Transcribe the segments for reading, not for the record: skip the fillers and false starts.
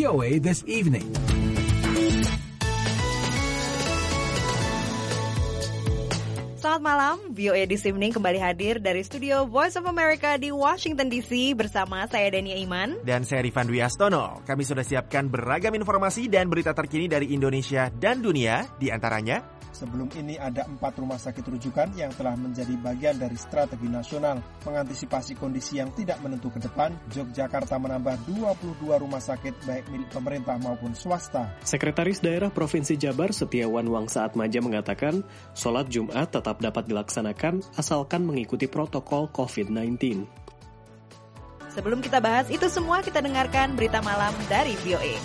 VOA This Evening. Selamat malam, VOA This Evening kembali hadir dari studio Voice of America di Washington DC bersama saya Dania Iman. Dan saya Rifan Dwi Astono. Kami sudah siapkan beragam informasi dan berita terkini dari Indonesia dan dunia, di antaranya... Sebelum ini ada 4 rumah sakit rujukan yang telah menjadi bagian dari strategi nasional. Mengantisipasi kondisi yang tidak menentu ke depan, Yogyakarta menambah 22 rumah sakit baik milik pemerintah maupun swasta. Sekretaris Daerah Provinsi Jabar Setiawan Wangsaatmaja mengatakan, sholat Jumat tetap dapat dilaksanakan asalkan mengikuti protokol COVID-19. Sebelum kita bahas itu semua, kita dengarkan berita malam dari VOA.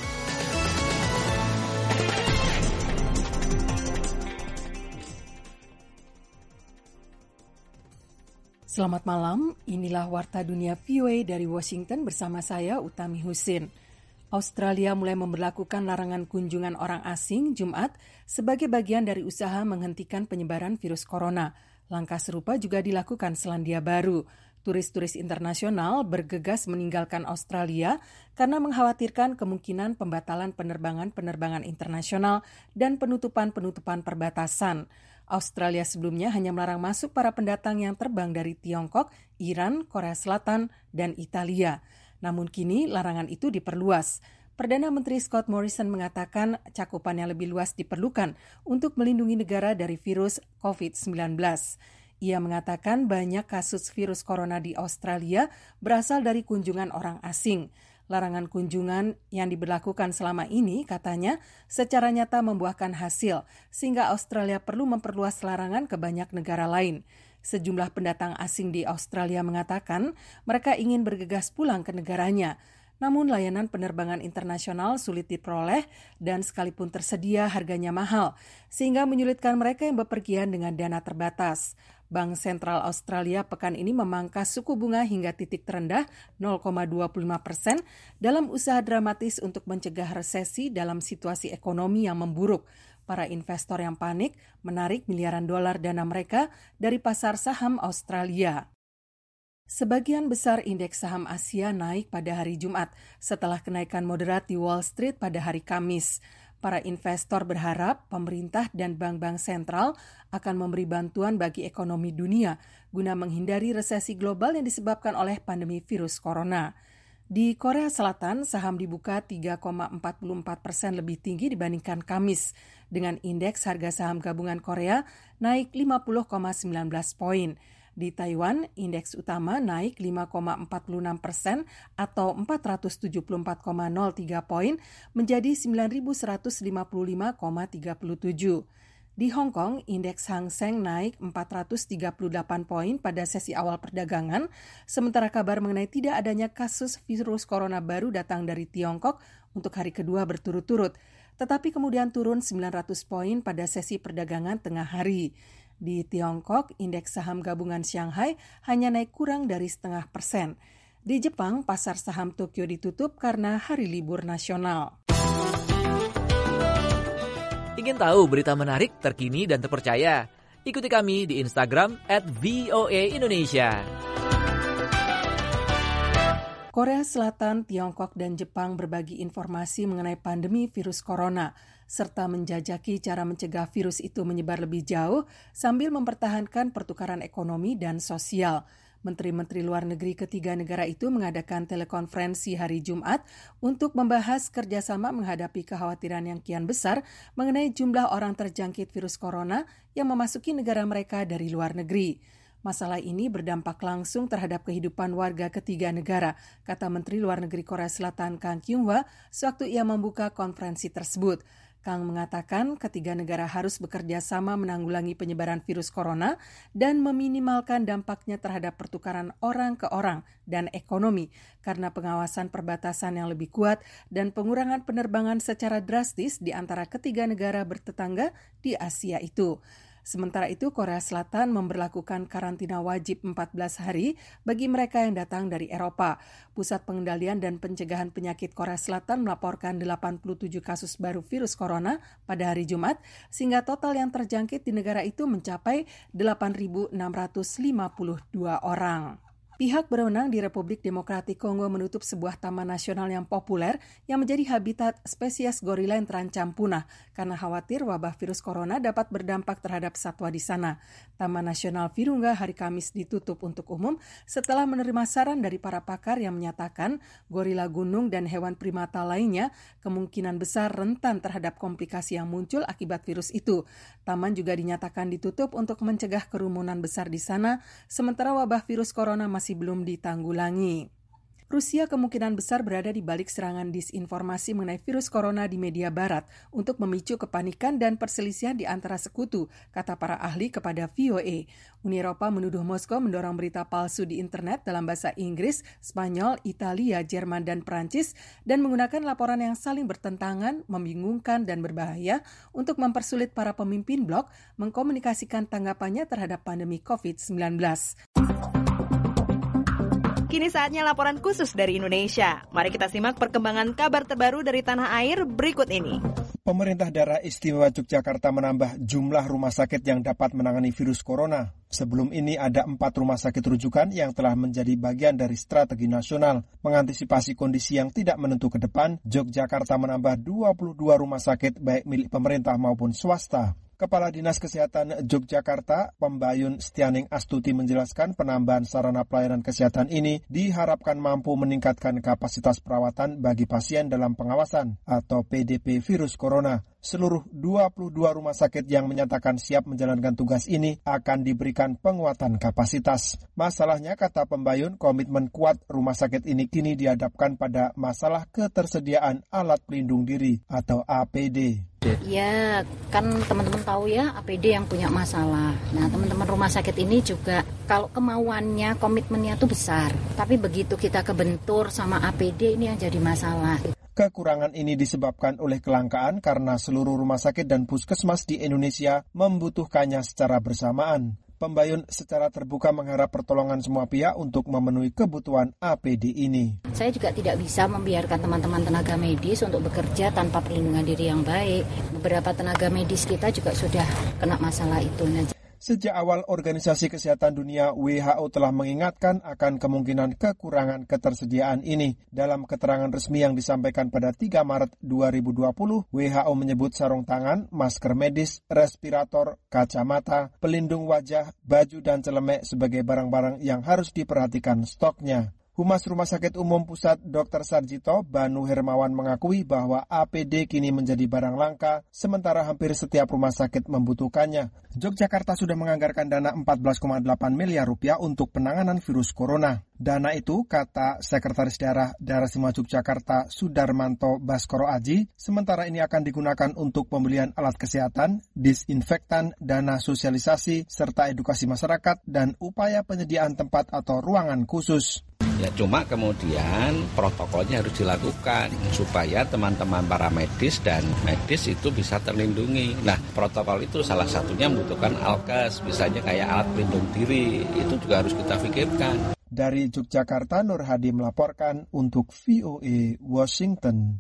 Selamat malam, inilah Warta Dunia VOA dari Washington bersama saya Utami Husin. Australia mulai memberlakukan larangan kunjungan orang asing Jumat sebagai bagian dari usaha menghentikan penyebaran virus corona. Langkah serupa juga dilakukan Selandia Baru. Turis-turis internasional bergegas meninggalkan Australia karena mengkhawatirkan kemungkinan pembatalan penerbangan internasional dan penutupan perbatasan. Australia sebelumnya hanya melarang masuk para pendatang yang terbang dari Tiongkok, Iran, Korea Selatan, dan Italia. Namun kini larangan itu diperluas. Perdana Menteri Scott Morrison mengatakan cakupan yang lebih luas diperlukan untuk melindungi negara dari virus COVID-19. Ia mengatakan banyak kasus virus corona di Australia berasal dari kunjungan orang asing. Larangan kunjungan yang diberlakukan selama ini, katanya, secara nyata membuahkan hasil, sehingga Australia perlu memperluas larangan ke banyak negara lain. Sejumlah pendatang asing di Australia mengatakan mereka ingin bergegas pulang ke negaranya. Namun layanan penerbangan internasional sulit diperoleh dan sekalipun tersedia harganya mahal, sehingga menyulitkan mereka yang bepergian dengan dana terbatas. Bank Sentral Australia pekan ini memangkas suku bunga hingga titik terendah 0,25% dalam usaha dramatis untuk mencegah resesi dalam situasi ekonomi yang memburuk. Para investor yang panik menarik miliaran dolar dana mereka dari pasar saham Australia. Sebagian besar indeks saham Asia naik pada hari Jumat setelah kenaikan moderat di Wall Street pada hari Kamis. Para investor berharap pemerintah dan bank-bank sentral akan memberi bantuan bagi ekonomi dunia guna menghindari resesi global yang disebabkan oleh pandemi virus corona. Di Korea Selatan, saham dibuka 3,44% lebih tinggi dibandingkan Kamis, dengan indeks harga saham gabungan Korea naik 50,19 poin. Di Taiwan, indeks utama naik 5,46% atau 474,03 poin menjadi 9.155,37. Di Hong Kong, indeks Hang Seng naik 438 poin pada sesi awal perdagangan, sementara kabar mengenai tidak adanya kasus virus corona baru datang dari Tiongkok untuk hari kedua berturut-turut, tetapi kemudian turun 900 poin pada sesi perdagangan tengah hari. Di Tiongkok, indeks saham gabungan Shanghai hanya naik kurang dari 0,5%. Di Jepang, pasar saham Tokyo ditutup karena hari libur nasional. Ingin tahu berita menarik, terkini, dan terpercaya? Ikuti kami di Instagram @voaindonesia. Korea Selatan, Tiongkok, dan Jepang berbagi informasi mengenai pandemi virus corona, serta menjajaki cara mencegah virus itu menyebar lebih jauh sambil mempertahankan pertukaran ekonomi dan sosial. Menteri-menteri luar negeri ketiga negara itu mengadakan telekonferensi hari Jumat untuk membahas kerjasama menghadapi kekhawatiran yang kian besar mengenai jumlah orang terjangkit virus corona yang memasuki negara mereka dari luar negeri. Masalah ini berdampak langsung terhadap kehidupan warga ketiga negara, kata Menteri Luar Negeri Korea Selatan Kang Kyung-hwa sewaktu ia membuka konferensi tersebut. Kang mengatakan ketiga negara harus bekerja sama menanggulangi penyebaran virus corona dan meminimalkan dampaknya terhadap pertukaran orang ke orang dan ekonomi karena pengawasan perbatasan yang lebih kuat dan pengurangan penerbangan secara drastis di antara ketiga negara bertetangga di Asia itu. Sementara itu, Korea Selatan memberlakukan karantina wajib 14 hari bagi mereka yang datang dari Eropa. Pusat Pengendalian dan Pencegahan Penyakit Korea Selatan melaporkan 87 kasus baru virus corona pada hari Jumat, sehingga total yang terjangkit di negara itu mencapai 8.652 orang. Pihak berwenang di Republik Demokratik Kongo menutup sebuah taman nasional yang populer yang menjadi habitat spesies gorila yang terancam punah karena khawatir wabah virus corona dapat berdampak terhadap satwa di sana. Taman Nasional Virunga hari Kamis ditutup untuk umum setelah menerima saran dari para pakar yang menyatakan gorila gunung dan hewan primata lainnya kemungkinan besar rentan terhadap komplikasi yang muncul akibat virus itu. Taman juga dinyatakan ditutup untuk mencegah kerumunan besar di sana, sementara wabah virus corona masih belum ditanggulangi. Rusia kemungkinan besar berada di balik serangan disinformasi mengenai virus corona di media barat untuk memicu kepanikan dan perselisihan di antara sekutu, kata para ahli kepada VOA. Uni Eropa menuduh Moskow mendorong berita palsu di internet dalam bahasa Inggris, Spanyol, Italia, Jerman, dan Prancis dan menggunakan laporan yang saling bertentangan, membingungkan, dan berbahaya untuk mempersulit para pemimpin blog mengkomunikasikan tanggapannya terhadap pandemi COVID-19. Kini saatnya laporan khusus dari Indonesia. Mari kita simak perkembangan kabar terbaru dari tanah air berikut ini. Pemerintah Daerah Istimewa Yogyakarta menambah jumlah rumah sakit yang dapat menangani virus corona. Sebelum ini ada 4 rumah sakit rujukan yang telah menjadi bagian dari strategi nasional. Mengantisipasi kondisi yang tidak menentu ke depan, Yogyakarta menambah 22 rumah sakit baik milik pemerintah maupun swasta. Kepala Dinas Kesehatan Yogyakarta, Pembayun Setianing Astuti menjelaskan penambahan sarana pelayanan kesehatan ini diharapkan mampu meningkatkan kapasitas perawatan bagi pasien dalam pengawasan atau PDP virus corona. Seluruh 22 rumah sakit yang menyatakan siap menjalankan tugas ini akan diberikan penguatan kapasitas. Masalahnya, kata Pembayun, komitmen kuat rumah sakit ini kini dihadapkan pada masalah ketersediaan alat pelindung diri atau APD. Ya, kan teman-teman tahu ya APD yang punya masalah. Nah, teman-teman rumah sakit ini juga kalau kemauannya, komitmennya itu besar. Tapi begitu kita kebentur sama APD ini yang jadi masalah. Kekurangan ini disebabkan oleh kelangkaan karena seluruh rumah sakit dan puskesmas di Indonesia membutuhkannya secara bersamaan. Pembayun secara terbuka mengharap pertolongan semua pihak untuk memenuhi kebutuhan APD ini. Saya juga tidak bisa membiarkan teman-teman tenaga medis untuk bekerja tanpa perlindungan diri yang baik. Beberapa tenaga medis kita juga sudah kena masalah itu. Sejak awal Organisasi Kesehatan Dunia WHO telah mengingatkan akan kemungkinan kekurangan ketersediaan ini. Dalam keterangan resmi yang disampaikan pada 3 Maret 2020, WHO menyebut sarung tangan, masker medis, respirator, kacamata, pelindung wajah, baju dan celemek sebagai barang-barang yang harus diperhatikan stoknya. Humas Rumah Sakit Umum Pusat Dr. Sarjito, Banu Hermawan mengakui bahwa APD kini menjadi barang langka, sementara hampir setiap rumah sakit membutuhkannya. Yogyakarta sudah menganggarkan dana 14,8 miliar rupiah untuk penanganan virus corona. Dana itu, kata Sekretaris Daerah Istimewa Yogyakarta Sudarmanto Baskoro Aji, sementara ini akan digunakan untuk pembelian alat kesehatan, disinfektan, dana sosialisasi, serta edukasi masyarakat, dan upaya penyediaan tempat atau ruangan khusus. Ya, cuma kemudian protokolnya harus dilakukan supaya teman-teman para medis dan medis itu bisa terlindungi. Nah, protokol itu salah satunya membutuhkan alkes, misalnya kayak alat pelindung diri, itu juga harus kita pikirkan. Dari Yogyakarta, Nur Hadi melaporkan untuk VOA Washington.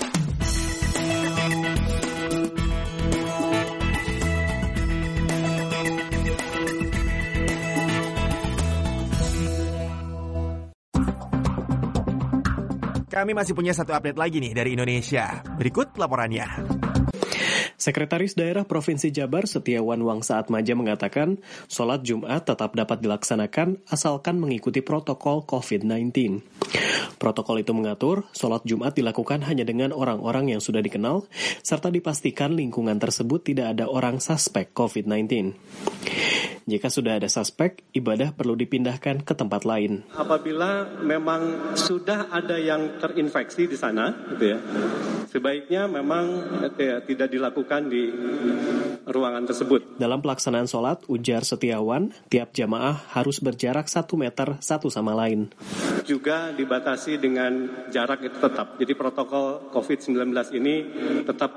Kami masih punya satu update lagi nih dari Indonesia. Berikut laporannya. Sekretaris Daerah Provinsi Jabar Setiawan Wangsaatmaja mengatakan, sholat Jumat tetap dapat dilaksanakan asalkan mengikuti protokol COVID-19. Protokol itu mengatur, sholat Jumat dilakukan hanya dengan orang-orang yang sudah dikenal, serta dipastikan lingkungan tersebut tidak ada orang suspek COVID-19. Jika sudah ada suspek, ibadah perlu dipindahkan ke tempat lain. Apabila memang sudah ada yang terinfeksi di sana, gitu ya, sebaiknya memang tidak dilakukan di ruangan tersebut. Dalam pelaksanaan sholat, ujar Setiawan, tiap jamaah harus berjarak 1 meter satu sama lain. juga dibatasi dengan jarak itu tetap. Jadi protokol COVID-19 ini tetap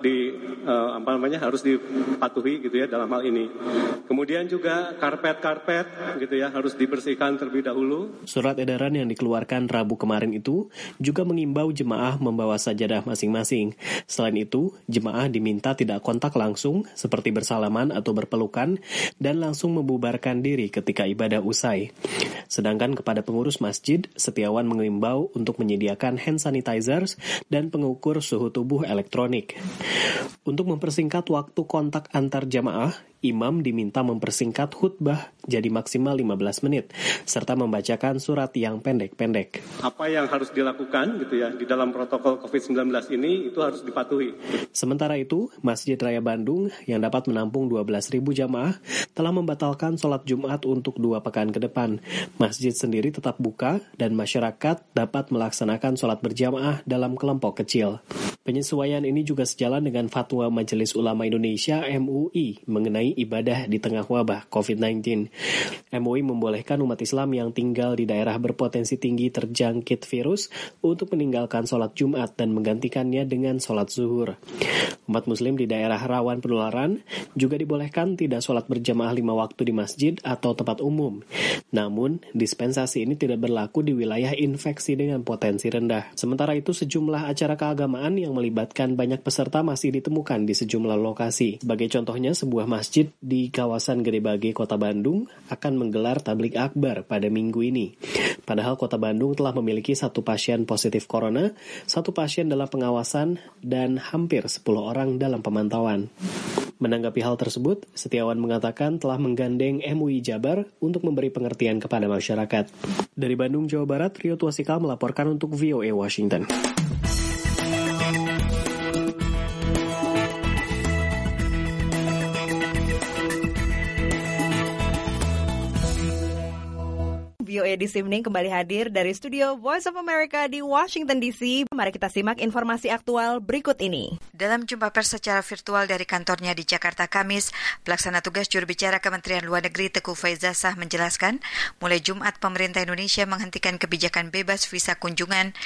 harus dipatuhi gitu ya dalam hal ini. Kemudian juga karpet gitu ya harus dibersihkan terlebih dahulu. Surat edaran yang dikeluarkan Rabu kemarin itu juga mengimbau jemaah membawa sajadah masing-masing. Selain itu, jemaah diminta tidak kontak langsung seperti bersalaman atau berpelukan dan langsung membubarkan diri ketika ibadah usai. Sedangkan kepada pengurus masjid, Setiawan mengimbau untuk menyediakan hand sanitizers dan pengukur suhu tubuh elektronik. Untuk mempersingkat waktu kontak antar jamaah, imam diminta mempersingkat khutbah jadi maksimal 15 menit, serta membacakan surat yang pendek-pendek. Apa yang harus dilakukan gitu ya di dalam protokol COVID-19 ini itu harus dipatuhi. Sementara itu, Masjid Raya Bandung yang dapat menampung 12.000 jamaah telah membatalkan sholat Jumat untuk 2 pekan ke depan. Masjid sendiri tetap buka dan masyarakat dapat melaksanakan sholat berjamaah dalam kelompok kecil. Penyesuaian ini juga sejalan dengan fatwa Majelis Ulama Indonesia MUI mengenai ibadah di tengah wabah COVID-19. MUI membolehkan umat Islam yang tinggal di daerah berpotensi tinggi terjangkit virus untuk meninggalkan sholat Jumat dan menggantikannya dengan sholat zuhur. Umat Muslim di daerah rawan penularan juga dibolehkan tidak sholat berjamaah 5 waktu di masjid atau tempat umum. Namun, dispensasi ini tidak berlaku di wilayah infeksi dengan potensi rendah. Sementara itu, sejumlah acara keagamaan yang melibatkan banyak peserta masih ditemukan di sejumlah lokasi. Sebagai contohnya, sebuah masjid di kawasan Gede Bage, Kota Bandung akan menggelar tablik akbar pada minggu ini. Padahal Kota Bandung telah memiliki 1 pasien positif corona, 1 pasien dalam pengawasan, dan hampir 10 orang dalam pemantauan. Menanggapi hal tersebut, Setiawan mengatakan telah menggandeng MUI Jabar untuk memberi pengertian kepada masyarakat. Dari Bandung, Jawa Barat, Rio Tuasikal melaporkan untuk VOA Washington. VOA This Evening kembali hadir dari studio Voice of America di Washington DC. Mari kita simak informasi aktual berikut ini. Dalam jumpa pers secara virtual dari kantornya di Jakarta Kamis, Pelaksana Tugas Juru Bicara Kementerian Luar Negeri Teuku Faizasah menjelaskan, mulai Jumat pemerintah Indonesia menghentikan kebijakan bebas visa kunjungan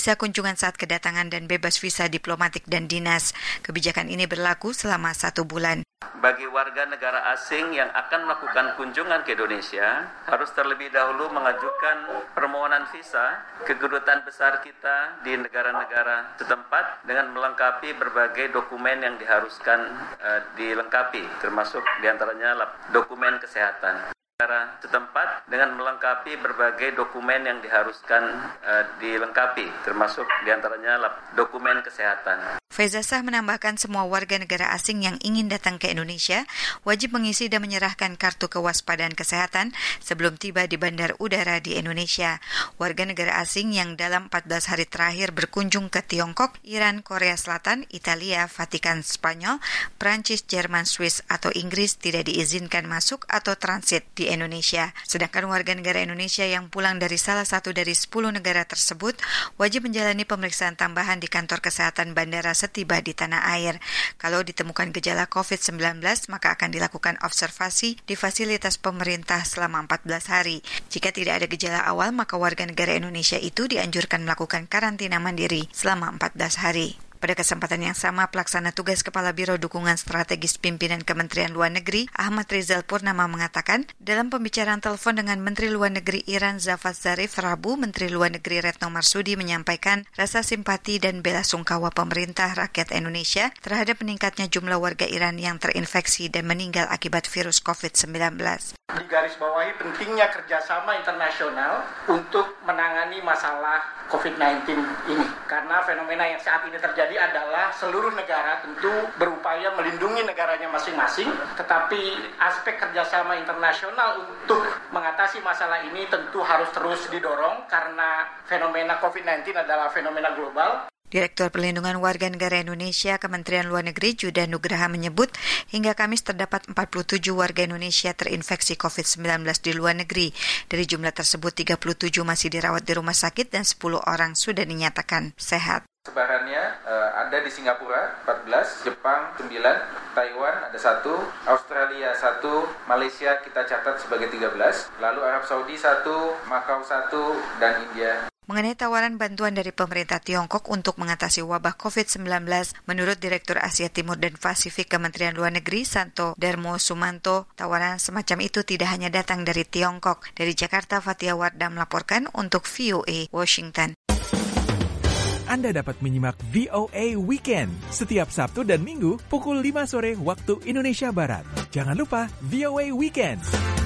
saat kedatangan dan bebas visa diplomatik dan dinas. Kebijakan ini berlaku selama 1 bulan. Bagi warga negara asing yang akan melakukan kunjungan ke Indonesia, harus terlebih dahulu mengajukan permohonan visa ke kedutaan besar kita di negara-negara setempat dengan melengkapi berbagai dokumen yang diharuskan dilengkapi, termasuk diantaranya dokumen kesehatan. Negara setempat dengan melengkapi berbagai dokumen yang diharuskan dilengkapi, termasuk diantaranya dokumen kesehatan. Faizasah menambahkan semua warga negara asing yang ingin datang ke Indonesia wajib mengisi dan menyerahkan kartu kewaspadaan kesehatan sebelum tiba di bandar udara di Indonesia. Warga negara asing yang dalam 14 hari terakhir berkunjung ke Tiongkok, Iran, Korea Selatan, Italia, Vatikan, Spanyol, Prancis, Jerman, Swiss, atau Inggris tidak diizinkan masuk atau transit di Indonesia. Sedangkan warga negara Indonesia yang pulang dari salah satu dari 10 negara tersebut wajib menjalani pemeriksaan tambahan di kantor kesehatan bandara setiba di tanah air. Kalau ditemukan gejala COVID-19, maka akan dilakukan observasi di fasilitas pemerintah selama 14 hari. Jika tidak ada gejala awal, maka warga negara Indonesia itu dianjurkan melakukan karantina mandiri selama 14 hari. Pada kesempatan yang sama, Pelaksana Tugas Kepala Biro Dukungan Strategis Pimpinan Kementerian Luar Negeri, Ahmad Rizal Purnama mengatakan, dalam pembicaraan telepon dengan Menteri Luar Negeri Iran Javad Zarif Rabu, Menteri Luar Negeri Retno Marsudi menyampaikan rasa simpati dan bela sungkawa pemerintah rakyat Indonesia terhadap meningkatnya jumlah warga Iran yang terinfeksi dan meninggal akibat virus COVID-19. Digarisbawahi pentingnya kerjasama internasional untuk menangani masalah COVID-19 ini. Karena fenomena yang saat ini terjadi adalah seluruh negara tentu berupaya melindungi negaranya masing-masing, tetapi aspek kerjasama internasional untuk mengatasi masalah ini tentu harus terus didorong karena fenomena COVID-19 adalah fenomena global. Direktur Perlindungan Warga Negara Indonesia Kementerian Luar Negeri Judah Nugraha menyebut hingga Kamis terdapat 47 warga Indonesia terinfeksi COVID-19 di luar negeri. Dari jumlah tersebut 37 masih dirawat di rumah sakit dan 10 orang sudah dinyatakan sehat. Sebarannya ada di Singapura 14, Jepang 9, Taiwan ada 1, Australia 1, Malaysia kita catat sebagai 13, lalu Arab Saudi 1, Makau 1, dan India. Mengenai tawaran bantuan dari pemerintah Tiongkok untuk mengatasi wabah COVID-19, menurut Direktur Asia Timur dan Pasifik Kementerian Luar Negeri Santo Darmo Sumanto, tawaran semacam itu tidak hanya datang dari Tiongkok. Dari Jakarta, Fatia Wardah melaporkan untuk VOA Washington. Anda dapat menyimak VOA Weekend setiap Sabtu dan Minggu pukul 5 sore waktu Indonesia Barat. Jangan lupa VOA Weekend.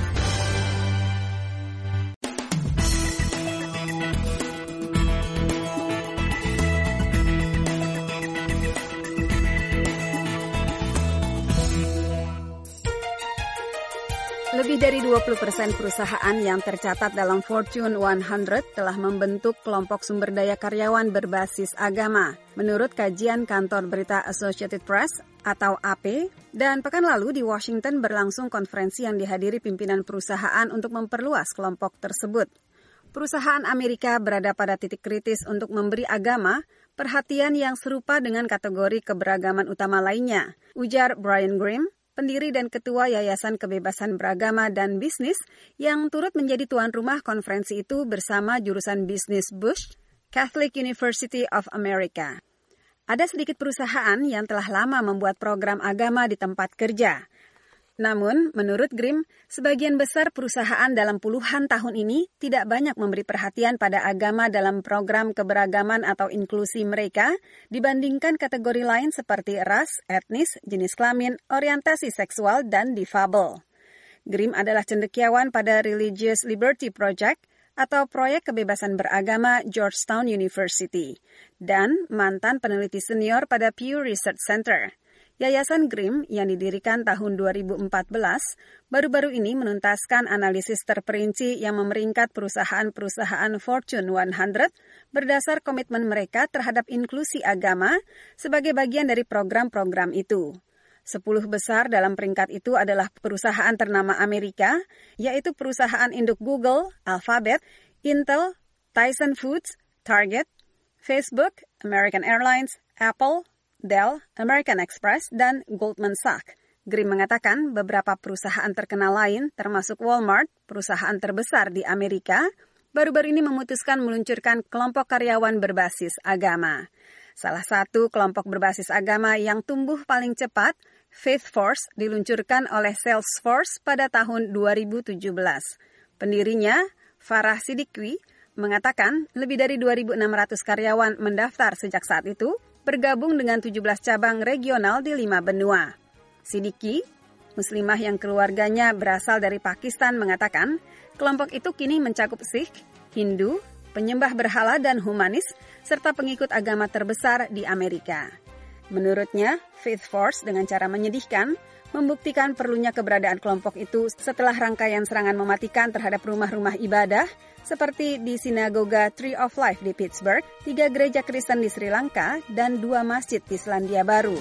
Lebih dari 20% perusahaan yang tercatat dalam Fortune 100 telah membentuk kelompok sumber daya karyawan berbasis agama, menurut kajian kantor berita Associated Press atau AP, dan pekan lalu di Washington berlangsung konferensi yang dihadiri pimpinan perusahaan untuk memperluas kelompok tersebut. Perusahaan Amerika berada pada titik kritis untuk memberi agama perhatian yang serupa dengan kategori keberagaman utama lainnya, ujar Brian Grimm, pendiri dan ketua Yayasan Kebebasan Beragama dan Bisnis yang turut menjadi tuan rumah konferensi itu bersama jurusan bisnis Bush, Catholic University of America. Ada sedikit perusahaan yang telah lama membuat program agama di tempat kerja. Namun, menurut Grimm, sebagian besar perusahaan dalam puluhan tahun ini tidak banyak memberi perhatian pada agama dalam program keberagaman atau inklusi mereka dibandingkan kategori lain seperti ras, etnis, jenis kelamin, orientasi seksual, dan difabel. Grimm adalah cendekiawan pada Religious Liberty Project atau proyek kebebasan beragama Georgetown University dan mantan peneliti senior pada Pew Research Center. Yayasan Grimm yang didirikan tahun 2014 baru-baru ini menuntaskan analisis terperinci yang memeringkat perusahaan-perusahaan Fortune 100 berdasar komitmen mereka terhadap inklusi agama sebagai bagian dari program-program itu. 10 besar dalam peringkat itu adalah perusahaan ternama Amerika, yaitu perusahaan induk Google, Alphabet, Intel, Tyson Foods, Target, Facebook, American Airlines, Apple, Dell, American Express, dan Goldman Sachs. Grimm mengatakan beberapa perusahaan terkenal lain, termasuk Walmart, perusahaan terbesar di Amerika, baru-baru ini memutuskan meluncurkan kelompok karyawan berbasis agama. Salah satu kelompok berbasis agama yang tumbuh paling cepat, Faith Force, diluncurkan oleh Salesforce pada tahun 2017. Pendirinya, Farah Siddiqui, mengatakan lebih dari 2.600 karyawan mendaftar sejak saat itu, bergabung dengan 17 cabang regional di 5 benua. Siddiqui, muslimah yang keluarganya berasal dari Pakistan, mengatakan kelompok itu kini mencakup Sikh, Hindu, penyembah berhala dan humanis, serta pengikut agama terbesar di Amerika. Menurutnya, Faith Force dengan cara menyedihkan membuktikan perlunya keberadaan kelompok itu setelah rangkaian serangan mematikan terhadap rumah-rumah ibadah seperti di Sinagoga Tree of Life di Pittsburgh, 3 gereja Kristen di Sri Lanka, dan 2 masjid di Selandia Baru.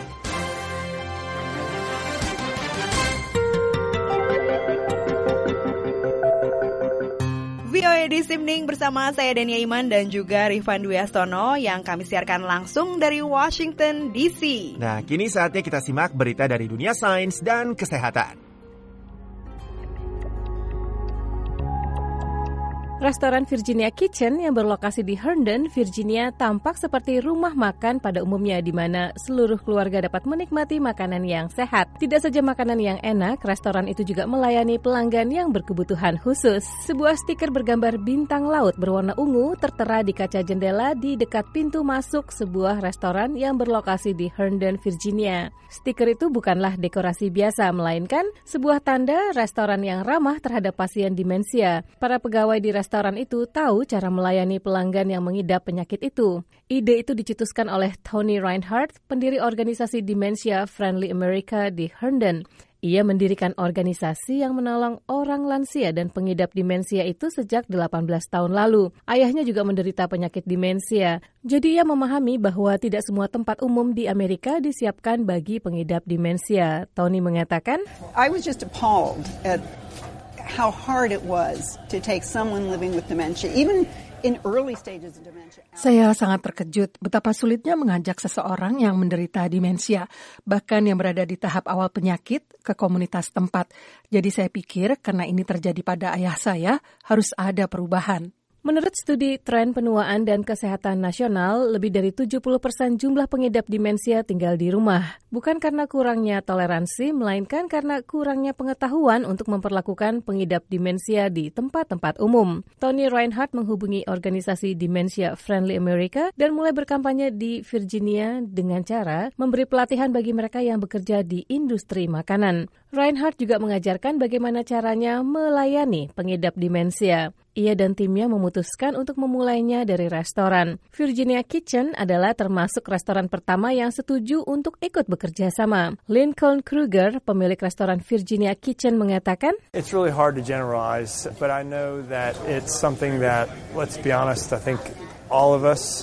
VOA This Evening bersama saya Dania Iman dan juga Rifan Dwi Astono yang kami siarkan langsung dari Washington DC. Nah, kini saatnya kita simak berita dari dunia sains dan kesehatan. Restoran Virginia Kitchen yang berlokasi di Herndon, Virginia tampak seperti rumah makan pada umumnya di mana seluruh keluarga dapat menikmati makanan yang sehat. Tidak saja makanan yang enak, restoran itu juga melayani pelanggan yang berkebutuhan khusus. Sebuah stiker bergambar bintang laut berwarna ungu tertera di kaca jendela di dekat pintu masuk sebuah restoran yang berlokasi di Herndon, Virginia. Stiker itu bukanlah dekorasi biasa, melainkan sebuah tanda restoran yang ramah terhadap pasien demensia. Para pegawai di restoran itu tahu cara melayani pelanggan yang mengidap penyakit itu. Ide itu dicetuskan oleh Tony Reinhardt, pendiri organisasi Dementia Friendly America di Herndon. Ia mendirikan organisasi yang menolong orang lansia dan pengidap demensia itu sejak 18 tahun lalu. Ayahnya juga menderita penyakit demensia. Jadi ia memahami bahwa tidak semua tempat umum di Amerika disiapkan bagi pengidap demensia. Tony mengatakan, I was just appalled at how hard it was to take someone living with dementia, even in early stages of dementia. Saya sangat terkejut betapa sulitnya mengajak seseorang yang menderita demensia, bahkan yang berada di tahap awal penyakit, ke komunitas tempat. Jadi saya pikir karena ini terjadi pada ayah saya, harus ada perubahan. Menurut studi Tren Penuaan dan Kesehatan Nasional, lebih dari 70% jumlah pengidap demensia tinggal di rumah. Bukan karena kurangnya toleransi, melainkan karena kurangnya pengetahuan untuk memperlakukan pengidap demensia di tempat-tempat umum. Tony Reinhardt menghubungi organisasi Dementia Friendly America dan mulai berkampanye di Virginia dengan cara memberi pelatihan bagi mereka yang bekerja di industri makanan. Reinhardt juga mengajarkan bagaimana caranya melayani pengidap demensia. Ia dan timnya memutuskan untuk memulainya dari restoran. Virginia Kitchen adalah termasuk restoran pertama yang setuju untuk ikut bekerja sama. Lincoln Kruger, pemilik restoran Virginia Kitchen, mengatakan, It's really hard to generalize, but I know that it's something that, let's be honest, I think all of us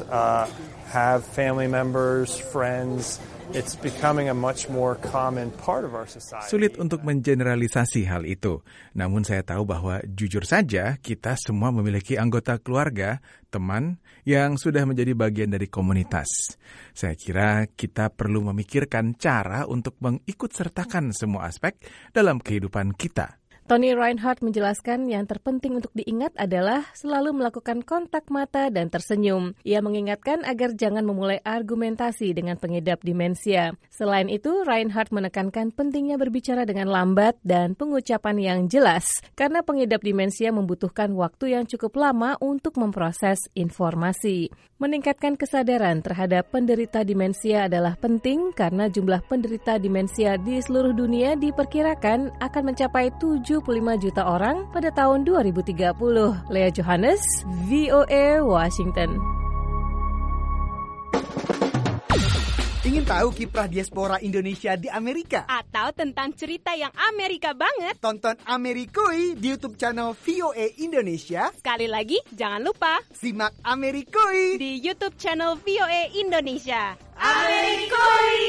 have family members, friends. It's becoming a much more common part of our society. Sulit untuk mengeneralisasi hal itu. Namun saya tahu bahwa jujur saja kita semua memiliki anggota keluarga, teman yang sudah menjadi bagian dari komunitas. Saya kira kita perlu memikirkan cara untuk mengikutsertakan semua aspek dalam kehidupan kita. Tony Reinhardt menjelaskan yang terpenting untuk diingat adalah selalu melakukan kontak mata dan tersenyum. Ia mengingatkan agar jangan memulai argumentasi dengan pengidap demensia. Selain itu, Reinhardt menekankan pentingnya berbicara dengan lambat dan pengucapan yang jelas, karena pengidap demensia membutuhkan waktu yang cukup lama untuk memproses informasi. Meningkatkan kesadaran terhadap penderita demensia adalah penting karena jumlah penderita demensia di seluruh dunia diperkirakan akan mencapai 75 juta orang pada tahun 2030. Lea Johannes, VOA Washington. Ingin tahu kiprah diaspora Indonesia di Amerika? Atau tentang cerita yang Amerika banget? Tonton Amerikui di YouTube channel VOA Indonesia. Sekali lagi, jangan lupa simak Amerikui di YouTube channel VOA Indonesia. Amerikui!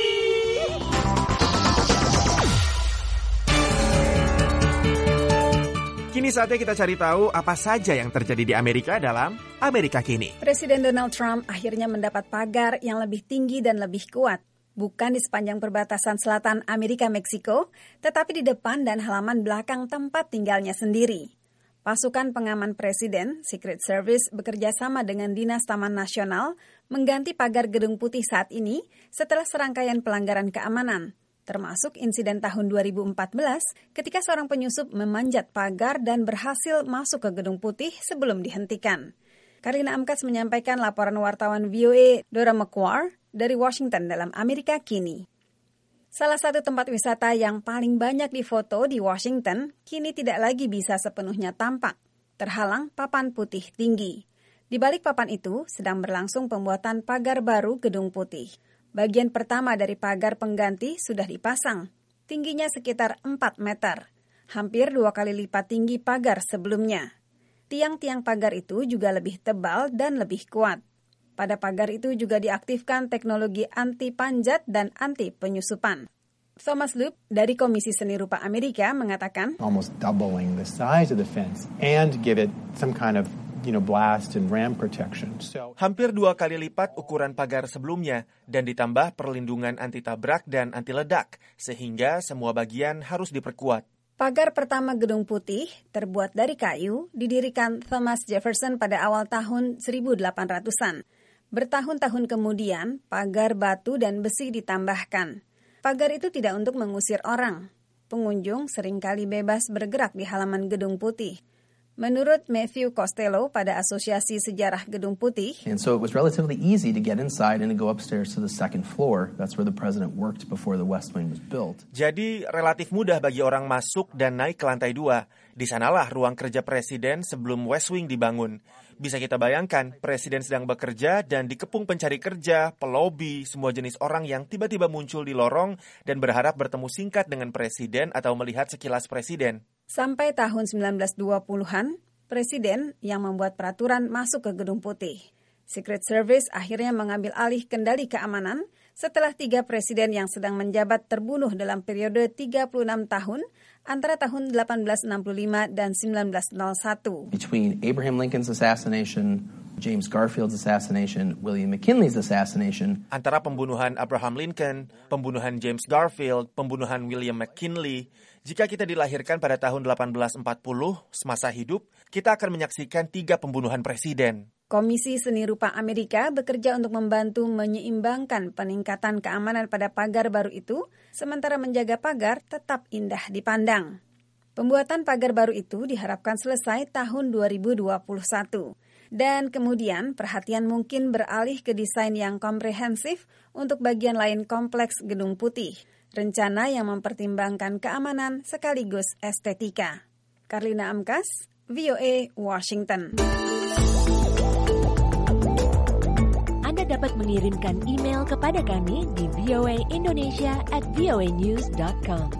Kini saatnya kita cari tahu apa saja yang terjadi di Amerika dalam Amerika Kini. Presiden Donald Trump akhirnya mendapat pagar yang lebih tinggi dan lebih kuat. Bukan di sepanjang perbatasan selatan Amerika-Meksiko, tetapi di depan dan halaman belakang tempat tinggalnya sendiri. Pasukan pengaman Presiden, Secret Service, bekerja sama dengan Dinas Taman Nasional mengganti pagar Gedung Putih saat ini setelah serangkaian pelanggaran keamanan, termasuk insiden tahun 2014 ketika seorang penyusup memanjat pagar dan berhasil masuk ke Gedung Putih sebelum dihentikan. Karina Amkas menyampaikan laporan wartawan VOA Dora McQuarrie dari Washington dalam Amerika Kini. Salah satu tempat wisata yang paling banyak difoto di Washington kini tidak lagi bisa sepenuhnya tampak, terhalang papan putih tinggi. Di balik papan itu sedang berlangsung pembuatan pagar baru Gedung Putih. Bagian pertama dari pagar pengganti sudah dipasang, tingginya sekitar 4 meter, hampir 2 kali lipat tinggi pagar sebelumnya. Tiang-tiang pagar itu juga lebih tebal dan lebih kuat. Pada pagar itu juga diaktifkan teknologi anti-panjat dan anti-penyusupan. Thomas Loop dari Komisi Seni Rupa Amerika mengatakan, almost doubling the size of the fence and give it some kind of blast and ram protection. Hampir 2 kali lipat ukuran pagar sebelumnya dan ditambah perlindungan anti tabrak dan anti ledak sehingga semua bagian harus diperkuat. Pagar pertama Gedung Putih terbuat dari kayu didirikan Thomas Jefferson pada awal tahun 1800-an. Bertahun-tahun kemudian, pagar batu dan besi ditambahkan. Pagar itu tidak untuk mengusir orang. Pengunjung seringkali bebas bergerak di halaman Gedung Putih. Menurut Matthew Costello pada Asosiasi Sejarah Gedung Putih, and so it was relatively easy to get inside and to go upstairs to the second floor. That's where the president worked before the West Wing was built. Jadi relatif mudah bagi orang masuk dan naik ke lantai 2. Di sanalah ruang kerja presiden sebelum West Wing dibangun. Bisa kita bayangkan, presiden sedang bekerja dan dikepung pencari kerja, pelobi, semua jenis orang yang tiba-tiba muncul di lorong dan berharap bertemu singkat dengan presiden atau melihat sekilas presiden. Sampai tahun 1920-an, presiden yang membuat peraturan masuk ke Gedung Putih. Secret Service akhirnya mengambil alih kendali keamanan setelah 3 presiden yang sedang menjabat terbunuh dalam periode 36 tahun antara tahun 1865 dan 1901. Between Abraham Lincoln's assassination, James Garfield's assassination, William McKinley's assassination. Antara pembunuhan Abraham Lincoln, pembunuhan James Garfield, pembunuhan William McKinley, jika kita dilahirkan pada tahun 1840, semasa hidup, kita akan menyaksikan 3 pembunuhan presiden. Komisi Seni Rupa Amerika bekerja untuk membantu menyeimbangkan peningkatan keamanan pada pagar baru itu, sementara menjaga pagar tetap indah dipandang. Pembuatan pagar baru itu diharapkan selesai tahun 2021. Dan kemudian perhatian mungkin beralih ke desain yang komprehensif untuk bagian lain kompleks Gedung Putih. Rencana yang mempertimbangkan keamanan sekaligus estetika. Karlina Amkas, VOA, Washington. Anda dapat mengirimkan email kepada kami di voaindonesia@voanews.com.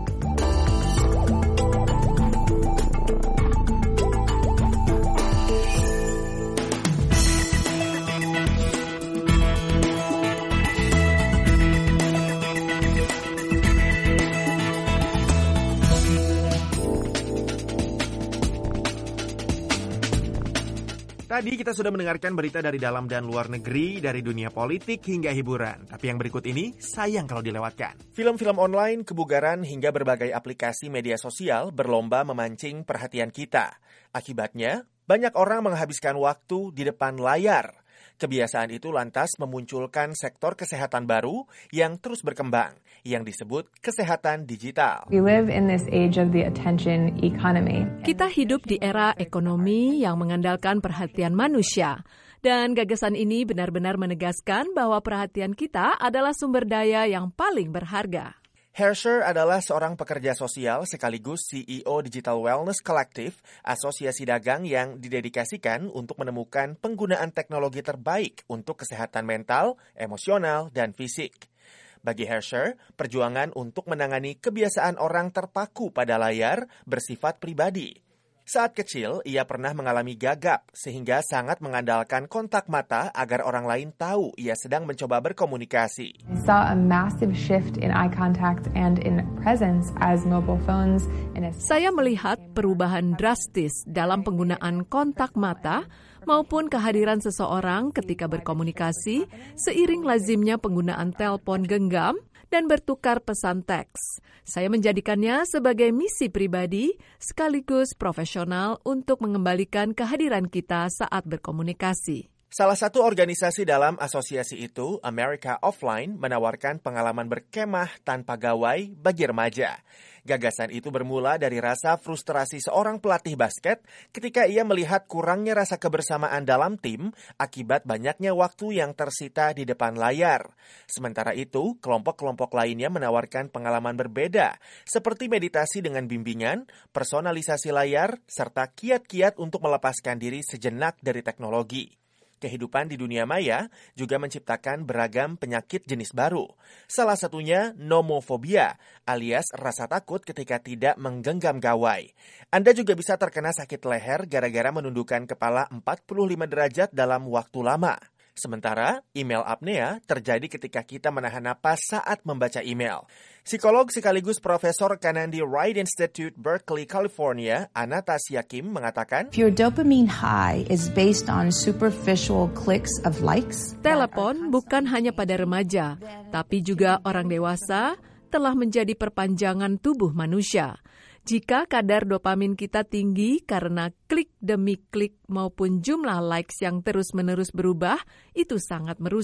Tadi kita sudah mendengarkan berita dari dalam dan luar negeri, dari dunia politik hingga hiburan. Tapi yang berikut ini sayang kalau dilewatkan. Film-film online, kebugaran, hingga berbagai aplikasi media sosial berlomba memancing perhatian kita. Akibatnya, banyak orang menghabiskan waktu di depan layar. Kebiasaan itu lantas memunculkan sektor kesehatan baru yang terus berkembang, yang disebut kesehatan digital. We live in this age of the attention economy. Kita hidup di era ekonomi yang mengandalkan perhatian manusia. Dan gagasan ini benar-benar menegaskan bahwa perhatian kita adalah sumber daya yang paling berharga. Hersher adalah seorang pekerja sosial sekaligus CEO Digital Wellness Collective, asosiasi dagang yang didedikasikan untuk menemukan penggunaan teknologi terbaik untuk kesehatan mental, emosional, dan fisik. Bagi Hersher, perjuangan untuk menangani kebiasaan orang terpaku pada layar bersifat pribadi. Saat kecil, ia pernah mengalami gagap sehingga sangat mengandalkan kontak mata agar orang lain tahu ia sedang mencoba berkomunikasi. I saw a massive shift in eye contact and in presence as mobile phones. Saya melihat perubahan drastis dalam penggunaan kontak mata maupun kehadiran seseorang ketika berkomunikasi seiring lazimnya penggunaan telepon genggam dan bertukar pesan teks. Saya menjadikannya sebagai misi pribadi sekaligus profesional untuk mengembalikan kehadiran kita saat berkomunikasi. Salah satu organisasi dalam asosiasi itu, America Offline, menawarkan pengalaman berkemah tanpa gawai bagi remaja. Gagasan itu bermula dari rasa frustrasi seorang pelatih basket ketika ia melihat kurangnya rasa kebersamaan dalam tim akibat banyaknya waktu yang tersita di depan layar. Sementara itu, kelompok-kelompok lainnya menawarkan pengalaman berbeda, seperti meditasi dengan bimbingan, personalisasi layar, serta kiat-kiat untuk melepaskan diri sejenak dari teknologi. Kehidupan di dunia maya juga menciptakan beragam penyakit jenis baru. Salah satunya nomofobia, alias rasa takut ketika tidak menggenggam gawai. Anda juga bisa terkena sakit leher gara-gara menundukkan kepala 45 derajat dalam waktu lama. Sementara, email apnea terjadi ketika kita menahan napas saat membaca email. Psikolog sekaligus Profesor Kanandi Wright Institute, Berkeley, California, Anastasia Kim mengatakan, If your dopamine high is based on superficial clicks of likes. Telepon bukan hanya pada remaja, tapi juga orang dewasa telah menjadi perpanjangan tubuh manusia. Jika kadar dopamin kita tinggi karena klik demi klik maupun jumlah likes yang terus-menerus berubah, itu sangat merusak.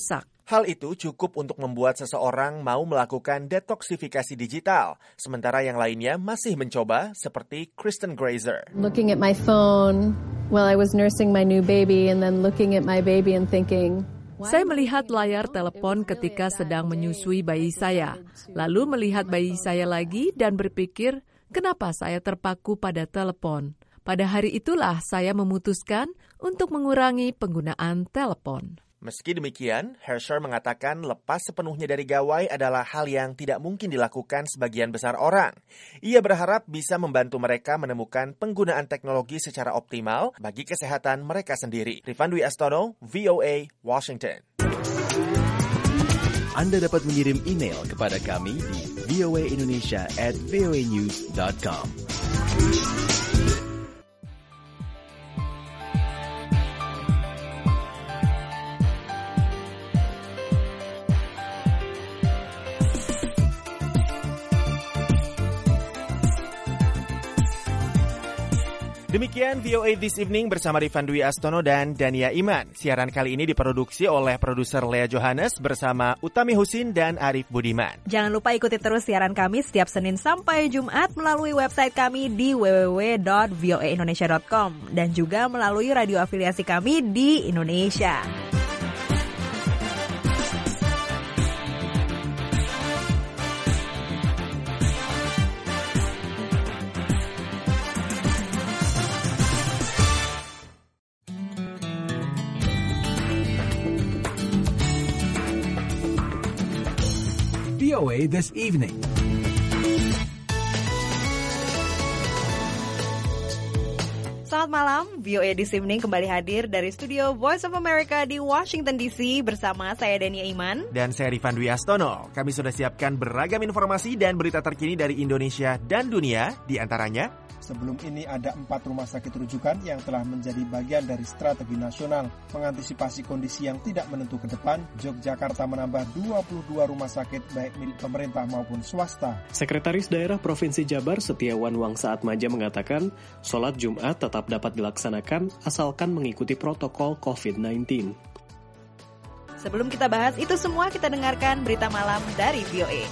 Hal itu cukup untuk membuat seseorang mau melakukan detoksifikasi digital, sementara yang lainnya masih mencoba, seperti Kristen Grazer. Looking at my phone while I was nursing my new baby and then looking at my baby and thinking, saya melihat layar telepon ketika sedang menyusui bayi saya, lalu melihat bayi saya lagi dan berpikir, kenapa saya terpaku pada telepon? Pada hari itulah saya memutuskan untuk mengurangi penggunaan telepon. Meski demikian, Hersher mengatakan lepas sepenuhnya dari gawai adalah hal yang tidak mungkin dilakukan sebagian besar orang. Ia berharap bisa membantu mereka menemukan penggunaan teknologi secara optimal bagi kesehatan mereka sendiri. Rifan Dwi Astono, VOA, Washington. Anda dapat mengirim email kepada kami di voaindonesia@voanews.com. Demikian VOA This Evening bersama Rifan Dwi Astono dan Dania Iman. Siaran kali ini diproduksi oleh produser Lea Johannes bersama Utami Husin dan Arif Budiman. Jangan lupa ikuti terus siaran kami setiap Senin sampai Jumat melalui website kami di www.voaindonesia.com dan juga melalui radio afiliasi kami di Indonesia. VOA This Evening. Selamat malam, VOA This Evening kembali hadir dari studio Voice of America di Washington DC bersama saya Dania Iman. Dan saya Rifan Dwi Astono. Kami sudah siapkan beragam informasi dan berita terkini dari Indonesia dan dunia, di antaranya... Sebelum ini ada 4 rumah sakit rujukan yang telah menjadi bagian dari strategi nasional. Mengantisipasi kondisi yang tidak menentu ke depan, Yogyakarta menambah 22 rumah sakit baik milik pemerintah maupun swasta. Sekretaris Daerah Provinsi Jabar Setiawan Wangsaatmadja mengatakan, sholat Jumat tetap dapat dilaksanakan asalkan mengikuti protokol COVID-19. Sebelum kita bahas itu semua, kita dengarkan berita malam dari VOA.